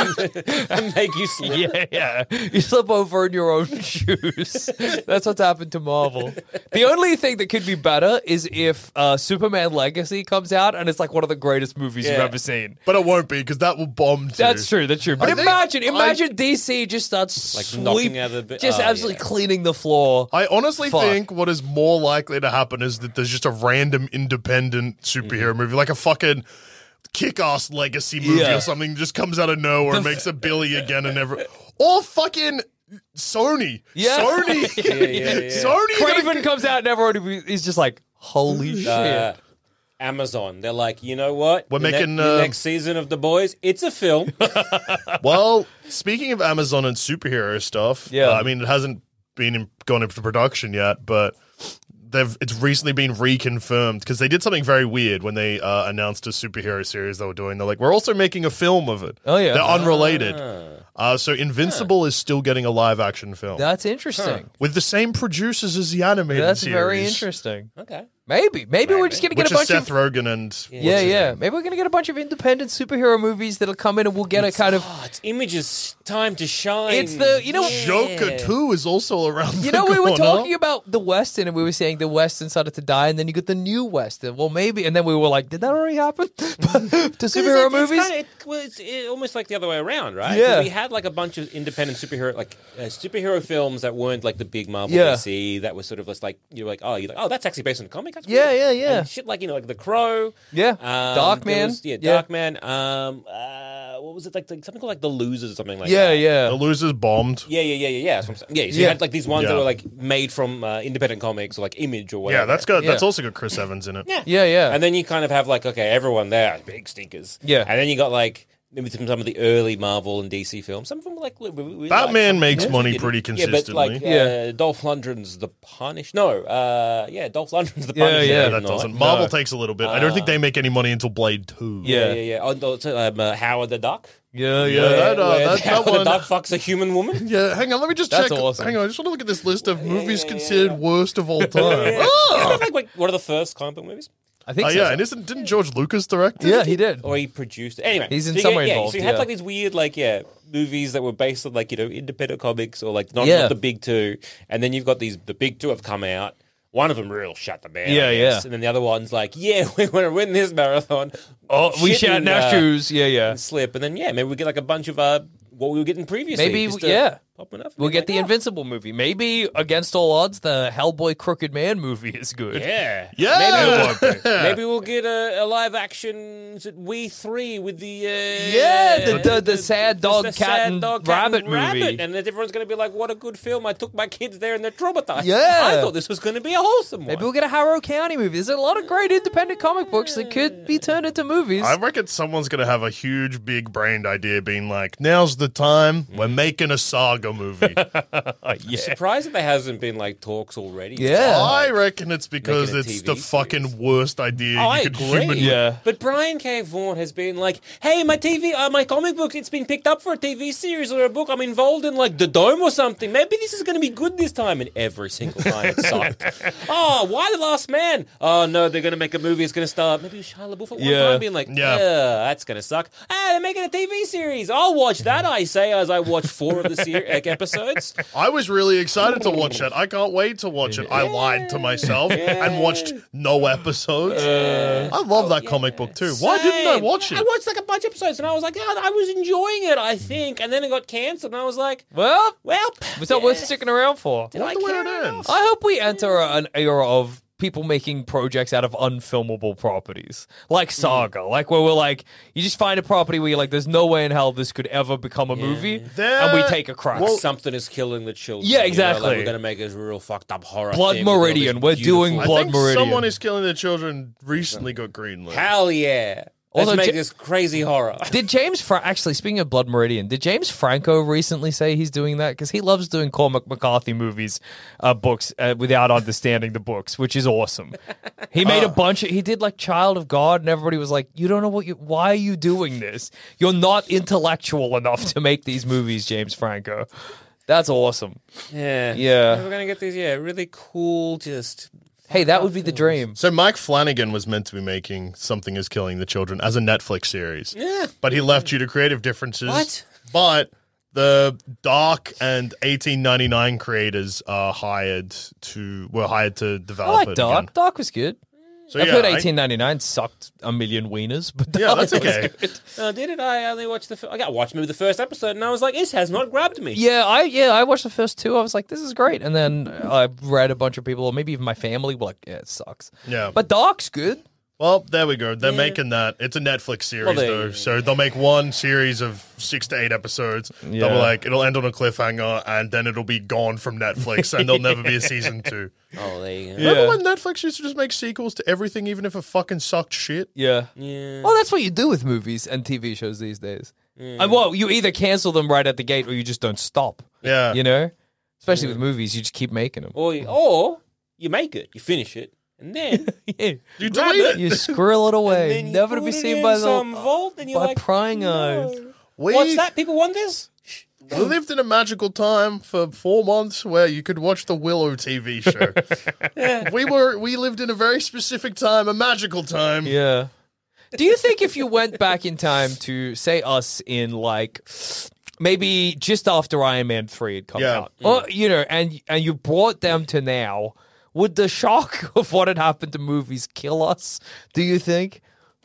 And make you slip. Yeah, yeah. You slip over in your own shoes. That's what's happened to Marvel. The only thing that could be better is if uh, Superman Legacy comes out and it's like one of the greatest movies you've Yeah. ever seen. But it won't be because that will bomb too. That's true. That's true. But I think imagine, I- imagine D C just starts Like sweep, knocking out the bit- just oh, absolutely yeah. cleaning the floor. I honestly Fuck. think what is more likely to happen is that there's just a random independent superhero movie, like a fucking kick-ass legacy movie Yeah. or something, just comes out of nowhere and makes a billy again and never. Or fucking Sony. Yeah. Sony. yeah, yeah. Sony. Craven comes out and everybody is just like, holy shit. Uh, Amazon. They're like, you know what? We're The ne- making, the uh, next season of The Boys. It's a film. Well, speaking of Amazon and superhero stuff, Yeah. uh, I mean, it hasn't been in, gone into production yet, but they've it's recently been reconfirmed because they did something very weird when they uh, announced a superhero series they were doing. They're like, we're also making a film of it. Oh, yeah. They're unrelated. Uh, so Invincible is still getting a live action film That's interesting. with the same producers as the animated That's series. very interesting. Okay. Maybe. Maybe we're just going to get Which a is bunch Seth of... Rogen and what's Yeah, his yeah. name? Maybe we're going to get a bunch of independent superhero movies that'll come in and we'll get a kind of... Oh, it's Image's time to shine. It's the... You know... Joker two is also around. You the know, we were corner. talking about the Western, and we were saying the Western started to die, and then you got the new Western. Well, maybe, and then we were like, did that already happen to superhero It's- it's movies? kinda- it was it, almost like the other way around, right? 'Cause Yeah. we had like a bunch of independent superhero, like uh, superhero films that weren't like the big Marvel Yeah. D C. That was sort of just like you're like, oh, you're like, oh, that's actually based on a comic. That's Yeah, cool. yeah, yeah. And shit like you know, like the Crow. Yeah. um, Darkman. there was- yeah, Yeah. Darkman. Um, uh, what was it like? The, something called like the Losers or something like yeah, that. yeah. The losers bombed. Yeah, yeah, yeah, yeah, yeah. That's what I'm saying. Yeah, so Yeah. you had like these ones that Yeah. were like made from uh, independent comics or like Image or whatever. Yeah, that's got. That's Yeah. also got Chris Evans in it. Yeah. Yeah, yeah. And then you kind of have like, okay, everyone there, big stinkers. Yeah. And then you got like maybe some, some of the early Marvel and D C films. Some of them were like we- we- we Batman like, makes some- money yeah, pretty Yeah, but consistently. like uh, Yeah. Dolph Lundgren's The Punish. No, uh, yeah, Dolph Lundgren's The Yeah, Punisher. yeah, Yeah, did that not. doesn't. Marvel No. takes a little bit. I don't think they make any money until Blade Two. Yeah. Yeah, yeah, yeah. Oh, no, it's, um, uh, Howard the Duck. yeah, Yeah, yeah. that, uh, Where that, that Howard the one. Duck fucks a human woman. Yeah, hang on. Let me just That's check. awesome. Hang on. I just want to look at this list of movies yeah, yeah, considered yeah. worst of all time. Yeah. Oh, Isn't that like one of the first comic book movies? I think Oh, so. yeah, and isn't didn't George Lucas direct it? Yeah, he did. Or he produced it. Anyway, He's in so you some get- way yeah, involved, So you had yeah. like these weird, like, yeah, movies that were based on like you know independent comics or like not, Yeah. not the big two, and then you've got these the big two have come out. One of them real shut the down. Yeah, I guess. yeah. And then the other one's like, yeah, we want to win this marathon. Oh, we Shit shat in and, our uh, shoes. Yeah, yeah. and slip, and then yeah, maybe we get like a bunch of uh what we were getting previously. Maybe, just to yeah. popping up. We'll get the like, oh. Invincible movie. Maybe, against all odds, the Hellboy Crooked Man movie is good. Yeah. Yeah. Maybe, maybe we'll get a, a live action is it We three with the uh, Yeah, the- the- the sad dog, the cat, sad and dog, cat rabbit and rabbit. movie. And then everyone's going to be like, "What a good film! I took my kids there and they're traumatized." Yeah. I thought this was going to be a wholesome one. Maybe we'll get a Harrow County movie. There's a lot of great independent comic books that could be turned into movies. I reckon someone's going to have a huge, big brained idea being like, now's the time. We're making a saga movie. yeah. Surprised that there hasn't been like talks already. Yeah. I reckon it's because Making a it's T V the series. fucking worst idea Oh, I you could agree. humanly. Yeah. But Brian K. Vaughan has been like, "Hey, my T V, uh, my comic book, it's been picked up for a T V series or a book. I'm involved in like The Dome or something. Maybe this is going to be good this time." And every single time it sucked. Oh, why The Last Man? Oh no, they're going to make a movie. It's going to star maybe Shia LaBeouf at one Yeah. time, being like, Yeah. "Yeah, that's going to suck." Ah, they're making a T V series. I'll watch that. I say as I watch four of the ser- episodes. I was really excited to watch it. I can't wait to watch it. I lied to myself and watched no episodes. I love that comic book too. Why didn't I Same. watch it? I watched like a bunch of episodes and I was like, "Yeah, I was enjoying it. I think," and then it got cancelled, and I was like, Well, "Well, was that worth sticking around for? Did I wonder where care it enough? ends. I hope we enter an era of people making projects out of unfilmable properties, like Saga, like where we're like, you just find a property where you're like, there's no way in hell this could ever become a movie, There- and we take a crack. Well, Something is killing the children. Yeah, you know, exactly. like we're gonna make a real fucked up horror. Blood thing with all Meridian, this we're beautiful- doing I Blood think Meridian. someone is killing their children recently got greenlit. Hell yeah! Let's Also, make Ja- this crazy horror. Did James Fra- actually, speaking of Blood Meridian, did James Franco recently say he's doing that? Because he loves doing Cormac McCarthy movies, uh, books uh, without understanding the books, which is awesome. He made a bunch of, he did like Child of God, and everybody was like, you don't know what you, why are you doing this? You're not intellectual enough to make these movies, James Franco. That's awesome. Yeah, Yeah. We're gonna get these. Yeah, really cool. Just Hey, that would be the dream. So Mike Flanagan was meant to be making Something Is Killing the Children as a Netflix series. Yeah. But he left due to creative differences. What? But the Dark and eighteen ninety-nine creators are hired to were hired to I develop like it Dark. again. Dark was good. So I've yeah, heard I- eighteen ninety-nine sucked a million wieners, but Yeah, Dark that's was okay. good. uh, did it? I only watched the. Fir- I got watched maybe the first episode, and I was like, "This has not grabbed me." Yeah, I yeah, I watched the first two. I was like, this is great. And then I read a bunch of people, or maybe even my family, were like, yeah, it sucks. Yeah. But Dark's good. Well, there we go. They're Yeah. making that. It's a Netflix series, Well, they- though. So they'll make one series of six to eight episodes. Yeah. They'll be like, it'll end on a cliffhanger, and then it'll be gone from Netflix, and there'll never be a season two. Oh, there you go. Remember Yeah. when Netflix used to just make sequels to everything, even if it fucking sucked shit? Yeah. Yeah. Well, that's what you do with movies and T V shows these days. And well, you either cancel them right at the gate or you just don't stop. Yeah. You know? Especially with movies, you just keep making them. Or, you- or you make it, you finish it, and then Yeah. You Grab delete it. it. You squirrel it away, then you never to put be it seen in by the some vault, and you're by like, prying no. eyes. We, What's that? People want this? we lived in a magical time for four months where you could watch the Willow T V show. We were we lived in a very specific time, a magical time. Yeah. Do you think if you went back in time to say us in like maybe just after Iron Man three had come Yeah. out, or you know, and and you brought them to now, would the shock of what had happened to movies kill us? Do you think?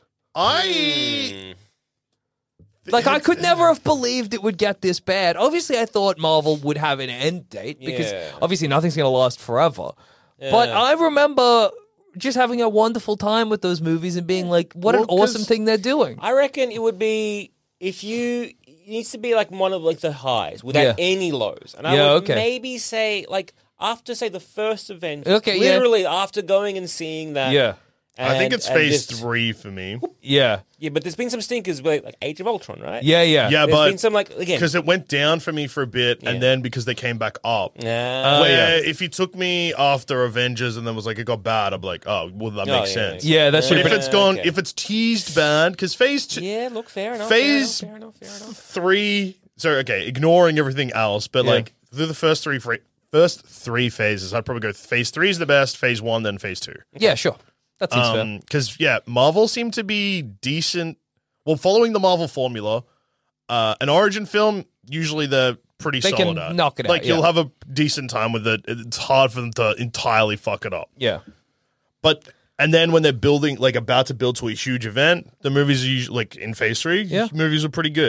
I Like I could never have believed it would get this bad. Obviously, I thought Marvel would have an end date because Yeah. obviously nothing's going to last forever. But I remember just having a wonderful time with those movies and being like, "What an Well, 'cause- awesome thing they're doing!" I reckon it would be if you. It needs to be like one of like the highs without Yeah. any lows, and I Yeah, would okay. maybe say like after say the first Avengers, Okay, yeah. literally after going and seeing that. Yeah, I think and- it's and phase this- three for me. yeah, Yeah, but there's been some stinkers like, like Age of Ultron, right? yeah, yeah, Yeah, There's but been some like again. because it went down for me for a bit, Yeah. and then because they came back up. Nah. Oh, Where yeah. if you took me after Avengers and then was like it got bad, I'm like, oh, well that Oh, makes yeah, sense. yeah. That's But true. if But it's gone, okay. if it's teased bad, because phase two, yeah, look, fair enough. Phase- fair enough, fair enough, fair enough. three, so okay, ignoring everything else, but Yeah. like through the first three fra- first three phases, I'd probably go phase three is the best, phase one, then phase two. yeah, sure. That seems fair. Because yeah, Marvel seemed to be decent. Well, following the Marvel formula, uh, an origin film usually they're pretty They solid can at. knock it out, Like you'll yeah. have a decent time with it. It's hard for them to entirely fuck it up. Yeah, But and then when they're building, like about to build to a huge event, the movies are usually like in phase three. Yeah. Movies are pretty good.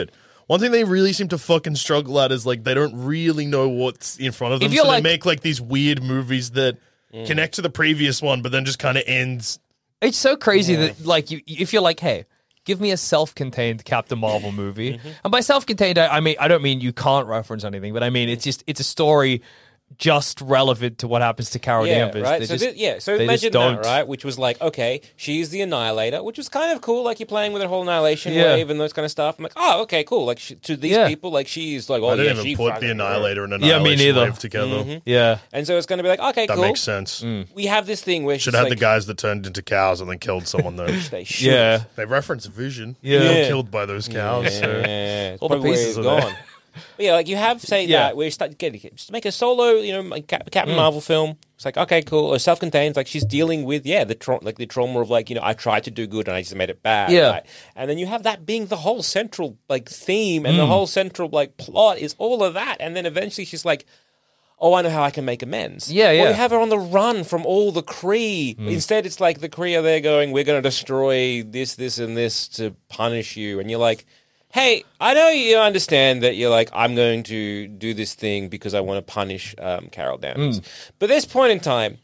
One thing they really seem to fucking struggle at is like they don't really know what's in front of them, If you're so like- they make like these weird movies that Mm. connect to the previous one, but then just kind of ends. It's so crazy that like you, if you're like, hey, give me a self-contained Captain Marvel movie, Mm-hmm. and by self-contained, I, I mean I don't mean you can't reference anything, but I mean it's just it's a story just relevant to what happens to Carol Yeah, Danvers. right. They So just- thi- yeah, so they imagine just don't. that, right? Which was like, okay, she's the Annihilator, which was kind of cool. Like you're playing with her whole annihilation Yeah. wave and those kind of stuff. I'm like, oh, okay, cool. Like she, to these Yeah. people, like she's like, oh I yeah, didn't she even put the fucking- Annihilator and Yeah, me Annihilation neither. Wave together. Yeah. And so it's going to be like, okay, That cool. makes sense. We have this thing where Should she's have like, the guys that turned into cows and then killed someone though. They should. Yeah. They reference Vision. Yeah. They were Yeah. killed by those cows. So. Yeah, it's All the probably where pieces it's are there. gone. But yeah, like you have say Yeah. that where you start getting just make a solo, you know, like Cap- Captain Mm. Marvel film. It's like okay, cool, or self-contained. Like she's dealing with yeah, the tra- like the trauma of like you know I tried to do good and I just made it bad. Yeah. right? And then you have that being the whole central like theme and Mm. the whole central like plot is all of that. And then eventually she's like, oh, I know how I can make amends. Yeah, Or yeah. you have her on the run from all the Kree. Instead, it's like the Kree are there going, we're going to destroy this, this, and this to punish you. And you're like, hey, I know you understand that you're like, I'm going to do this thing because I want to punish um, Carol Danvers. But at this point in time,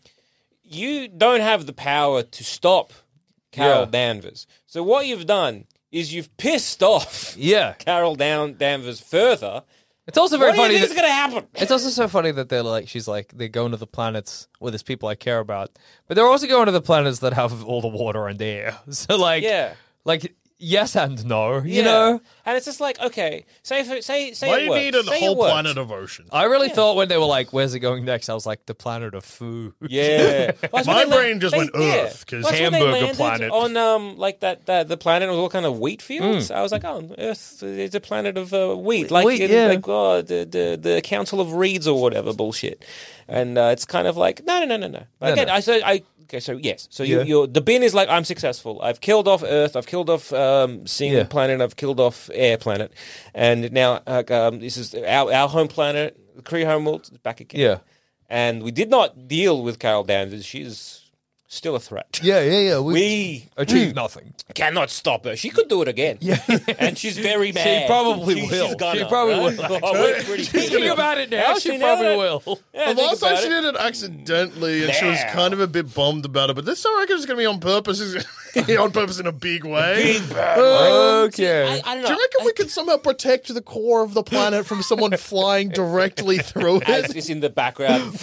you don't have the power to stop Carol Yeah. Danvers. So what you've done is you've pissed off Yeah. Carol Dan- Danvers further. It's also very What do you funny. think is that- going to happen? It's also so funny that they're like, she's like, they're going to the planets where there's people I care about, but they're also going to the planets that have all the water and the air. So like, Yeah. like yes and no, you Yeah. know. And it's just like, okay, say for, say say Why it do you works. need a Say it whole works. planet of ocean? I really thought when they were like, "Where's it going next?" I was like, "The planet of food." Yeah, Well, that's My when they brain just went yeah. Earth, 'cause Well, that's when they hamburger landed planet. on um like that, that the planet was all kind of wheat fields. Hmm. I was like, oh, Earth is a planet of uh, wheat, like Wheat, in, yeah. like oh, the, the the Council of Reeds or whatever bullshit. And uh, it's kind of like no, no, no, no, no. No, Okay, no. I so I. Okay, so yes, so you, Yeah. you're the bin is like I'm successful. I've killed off Earth. I've killed off um, Seeing Yeah. Planet. I've killed off Air Planet, and now uh, um, this is our our home planet, the Kree homeworld, is back again. Yeah. And we did not deal with Carol Danvers. She's still a threat. Yeah, yeah, yeah. We achieved nothing. cannot stop her. She could do it again. Yeah. And she's very bad. probably She- will. She's gonna, She probably right? will, Oh, we're pretty Thinking good. about it now, Actually, she now probably that- will. Yeah, The think last time about she it. did it accidentally, and she was Yeah. kind of a bit bummed about it. But this time I reckon it's going to be on purpose. It's on purpose in a big way. Big bad. Okay. I, I don't know. Do you reckon we could somehow protect the core of the planet from someone flying directly through As it? it's in the background.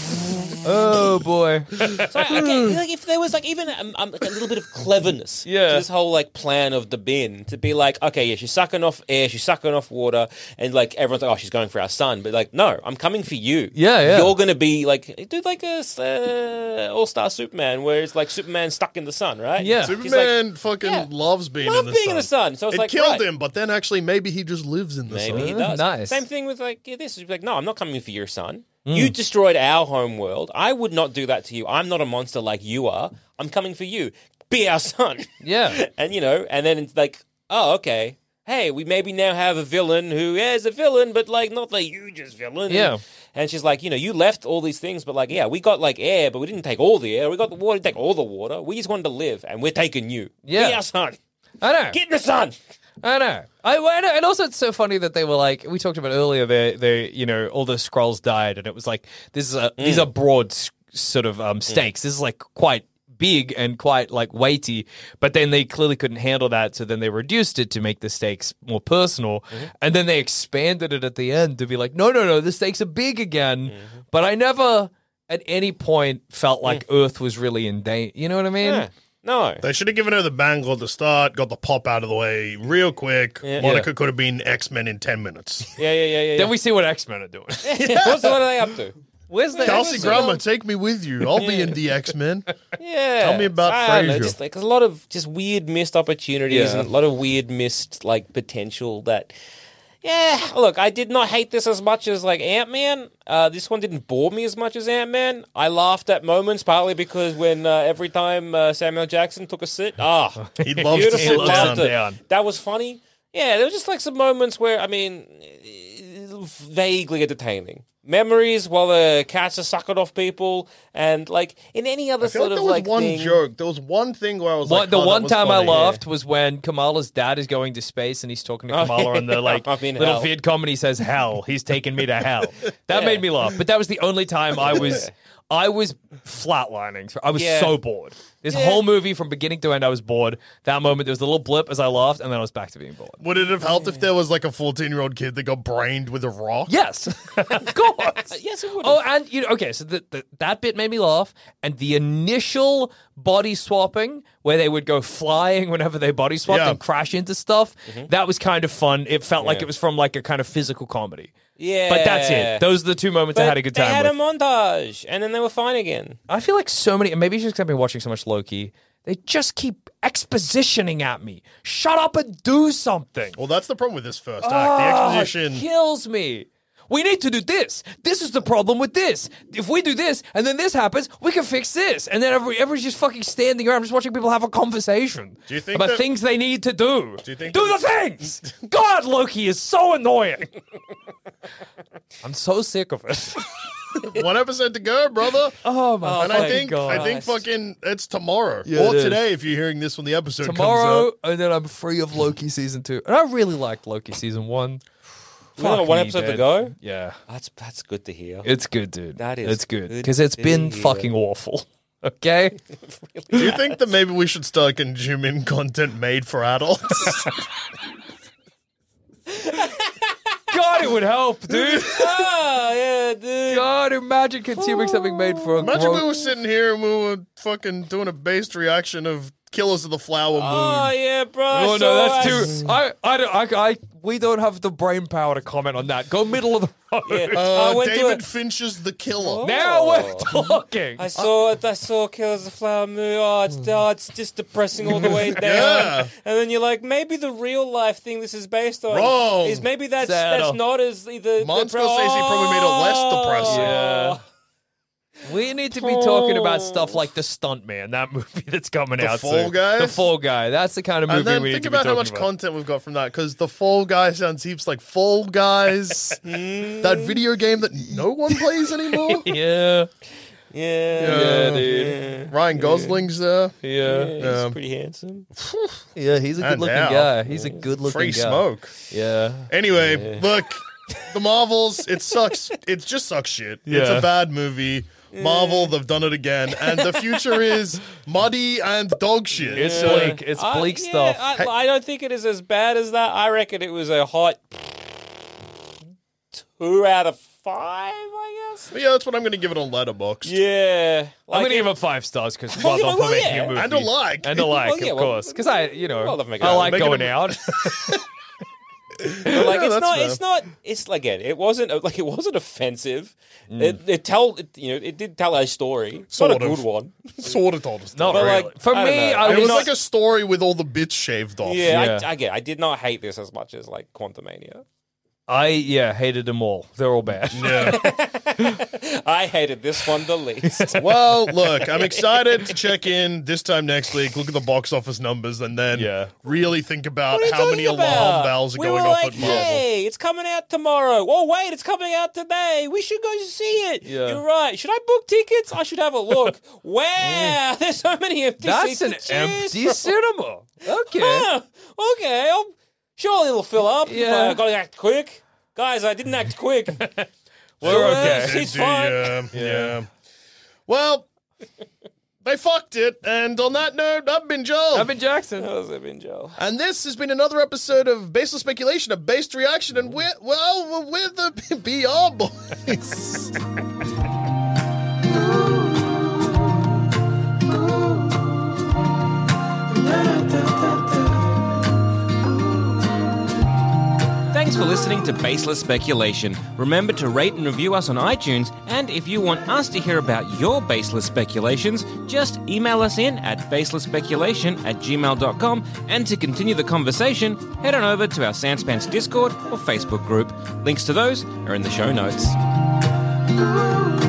Oh boy. So, okay, like if there was like even um, um, like a little bit of cleverness Yeah. to this whole like plan of the bin to be like, okay, yeah, she's sucking off air, she's sucking off water, and like everyone's like, oh, she's going for our son, but like, no, I'm coming for you. Yeah, yeah. You're gonna be like, do like a uh, All Star Superman, where it's like Superman stuck in the sun, right? Yeah. He's like, Superman fucking yeah. loves being love in the being sun. in the sun. So it's it like killed right. him, but then actually maybe he just lives in the Maybe sun. he does. Nice. Same thing with like yeah, this. It's like, no, I'm not coming for your son. Mm. You destroyed our home world. I would not do that to you. I'm not a monster like you are. I'm coming for you. Be our son. Yeah. And you know, and then it's like, oh, okay. Hey, we maybe now have a villain who yeah, is a villain, but like not the hugest villain. Yeah. And, and she's like, you know, you left all these things, but like, yeah, we got like air, but we didn't take all the air. We got the water, didn't take all the water. We just wanted to live, and we're taking you. Yeah. Be our son. I know. Get in the sun. I know. I, I know. And also, it's so funny that they were like, we talked about earlier, they, they, you know, all the Skrulls died, and it was like, this is a, these are broad s- sort of um, stakes. This is like quite big and quite like weighty, but then they clearly couldn't handle that, so then they reduced it to make the stakes more personal, and then they expanded it at the end to be like, no, no, no, the stakes are big again, but I never at any point felt like Earth was really in danger. You know what I mean? Yeah. No. They should have given her the bangle at the start, got the pop out of the way real quick. Yeah. Monica could have been X-Men in ten minutes. Yeah, yeah, yeah, yeah. Then we see what X-Men are doing. What's what are they up to? Where's the Kelsey X-Men? Grammer, take me with you. I'll be in the X-Men. Yeah. Tell me about I don't know, Frasier. just like a lot of just weird missed opportunities Yeah. and a lot of weird missed like potential that. Yeah, look, I did not hate this as much as like Ant Man. Uh, this one didn't bore me as much as Ant Man. I laughed at moments, partly because when uh, every time uh, Samuel Jackson took a sit, ah, He loves to beautiful sit loves down. laughter. down. That was funny. Yeah, there was just like some moments where I mean, vaguely entertaining. Memories while the cats are sucking off people, and like in any other I feel sort like of there was like one thing. joke. There was one thing where I was One, like, the oh, that one was time I funny. laughed was when Kamala's dad is going to space and he's talking to Oh, Kamala on the like I'm in little hell. vid comedy says hell. He's taking me to hell. That made me laugh. But that was the only time I was I was flatlining. I was Yeah. so bored. This Yeah. whole movie from beginning to end, I was bored. That moment, there was a little blip as I laughed, and then I was back to being bored. Would it have helped if there was like a fourteen-year-old kid that got brained with a rock? Yes, of course. Yes, it would. Oh, and you know, okay, so the, the, that bit made me laugh, and the initial body swapping where they would go flying whenever they body swapped Yeah. and crash into stuff, that was kind of fun. It felt like Yeah. it was from like a kind of physical comedy. yeah, But that's it. Those are the two moments I But had a good they time had with. a montage, and then they were fine again. I feel like so many, and maybe it's just 'cause I've been watching so much Loki. They just keep expositioning at me. Shut up and do something. Well, that's the problem with this first act. Ah, The it exposition. kills me. We need to do this. This is the problem with this. If we do this and then this happens, we can fix this. And then every, everybody's just fucking standing around just watching people have a conversation Do you think about that- things they need to do. Do you think do that- the things? God, Loki is so annoying. I'm so sick of it. One episode to go, brother. Oh my and I fucking think God. I think fucking it's tomorrow Yeah, or it is. today if you're hearing this when the episode Tomorrow, comes out. and then I'm free of Loki season two. And I really liked Loki season one. We only got Fuck one me, episode to dude. go. Yeah. That's that's good to hear. It's good, dude. That is It's good. good Because it's to been hear. fucking awful. Okay? Do you think that maybe we should start consuming content made for adults? God, it would help, dude. oh yeah, dude. God, imagine consuming something made for a Imagine we grown- were sitting here and we were fucking doing a based reaction of Killers of the Flower Moon. Oh yeah, bro. Oh, so no, that's I- too. I, I, don't, I, I, we don't have the brain power to comment on that. Go middle of the road. Yeah. Uh, I went to David a- Fincher's The Killer. Now we're talking. I saw it. I saw Killers of the Flower Moon. Oh, it's oh, it's just depressing all the way down. Yeah. And then you're like, maybe the real life thing this is based on Wrong. is maybe that's Sad. that's not as either. Martin Scorsese probably made it less depressing. Yeah. We need to be talking about stuff like The Stuntman, that movie that's coming The out Fall soon. Guys? The Fall Guy. That's the kind of movie And then we need think to be about how talking much about. content we've got from that, because the Fall Guy sounds heaps like Fall Guys, that video game that no one plays anymore. Yeah. Yeah, Yeah, dude. Yeah, Ryan Gosling's there. Yeah. yeah, he's Um, pretty handsome. Yeah, he's a And good-looking now. guy. He's a good-looking Free guy. smoke. Yeah. Anyway, look, the Marvels, it sucks. It just sucks shit. It's Yeah. a bad movie. Marvel, they've done it again. And the future is muddy and dog shit. It's Yeah. bleak. It's I- bleak yeah, stuff. I, I don't think it is as bad as that. I reckon it was a hot two out of five, I guess. But yeah, that's what I'm going to give it on Letterboxd. Yeah, I'm like gonna it- give it five stars because Well, well you know, done for well, making yeah. a movie. And a like. And a like, Well, yeah, of well, course. Because I, you know, well, they've made it I up. like Make it going a- out. Like Yeah, it's that's not, fair. it's not, it's like again, it wasn't like it wasn't offensive. Mm. It, it tell, it, you know, it did tell a story. It's not Sort a of. good one. Sort of told us. Not But, really. like, for I don't me, know. I It was was not. like a story with all the bits shaved off. Yeah, Yeah. I, I get. I did not hate this as much as like Quantumania. I yeah hated them all. They're all bad. Yeah. I hated this one the least. Well, look, I'm excited to check in this time next week, look at the box office numbers, and then Yeah. really think about What are you how many talking alarm about? bells are we going were off like, at Marvel. hey, it's coming out tomorrow. Oh, wait, it's coming out today. We should go see it. Yeah. You're right. Should I book tickets? I should have a look. Wow, there's so many empty That's seats an to choose empty from. cinema. Okay. Huh, okay, I'll, surely it'll fill up. Yeah. I gotta act quick. Guys, I didn't act quick. We're Uh, okay. She's Did the, fine. uh, yeah. Well, they fucked it. And on that note, I've been Joel. I've been Jackson. That was a been Joe. and this has been another episode of Baseless Speculation, a based reaction, and we're, well, we're the B R boys. Thanks for listening to Baseless Speculation. Remember to rate and review us on iTunes, and if you want us to hear about your baseless speculations, just email us in at baselessspeculation at gmail dot com, and to continue the conversation, head on over to our Sanspants Discord or Facebook group. Links to those are in the show notes. Ooh.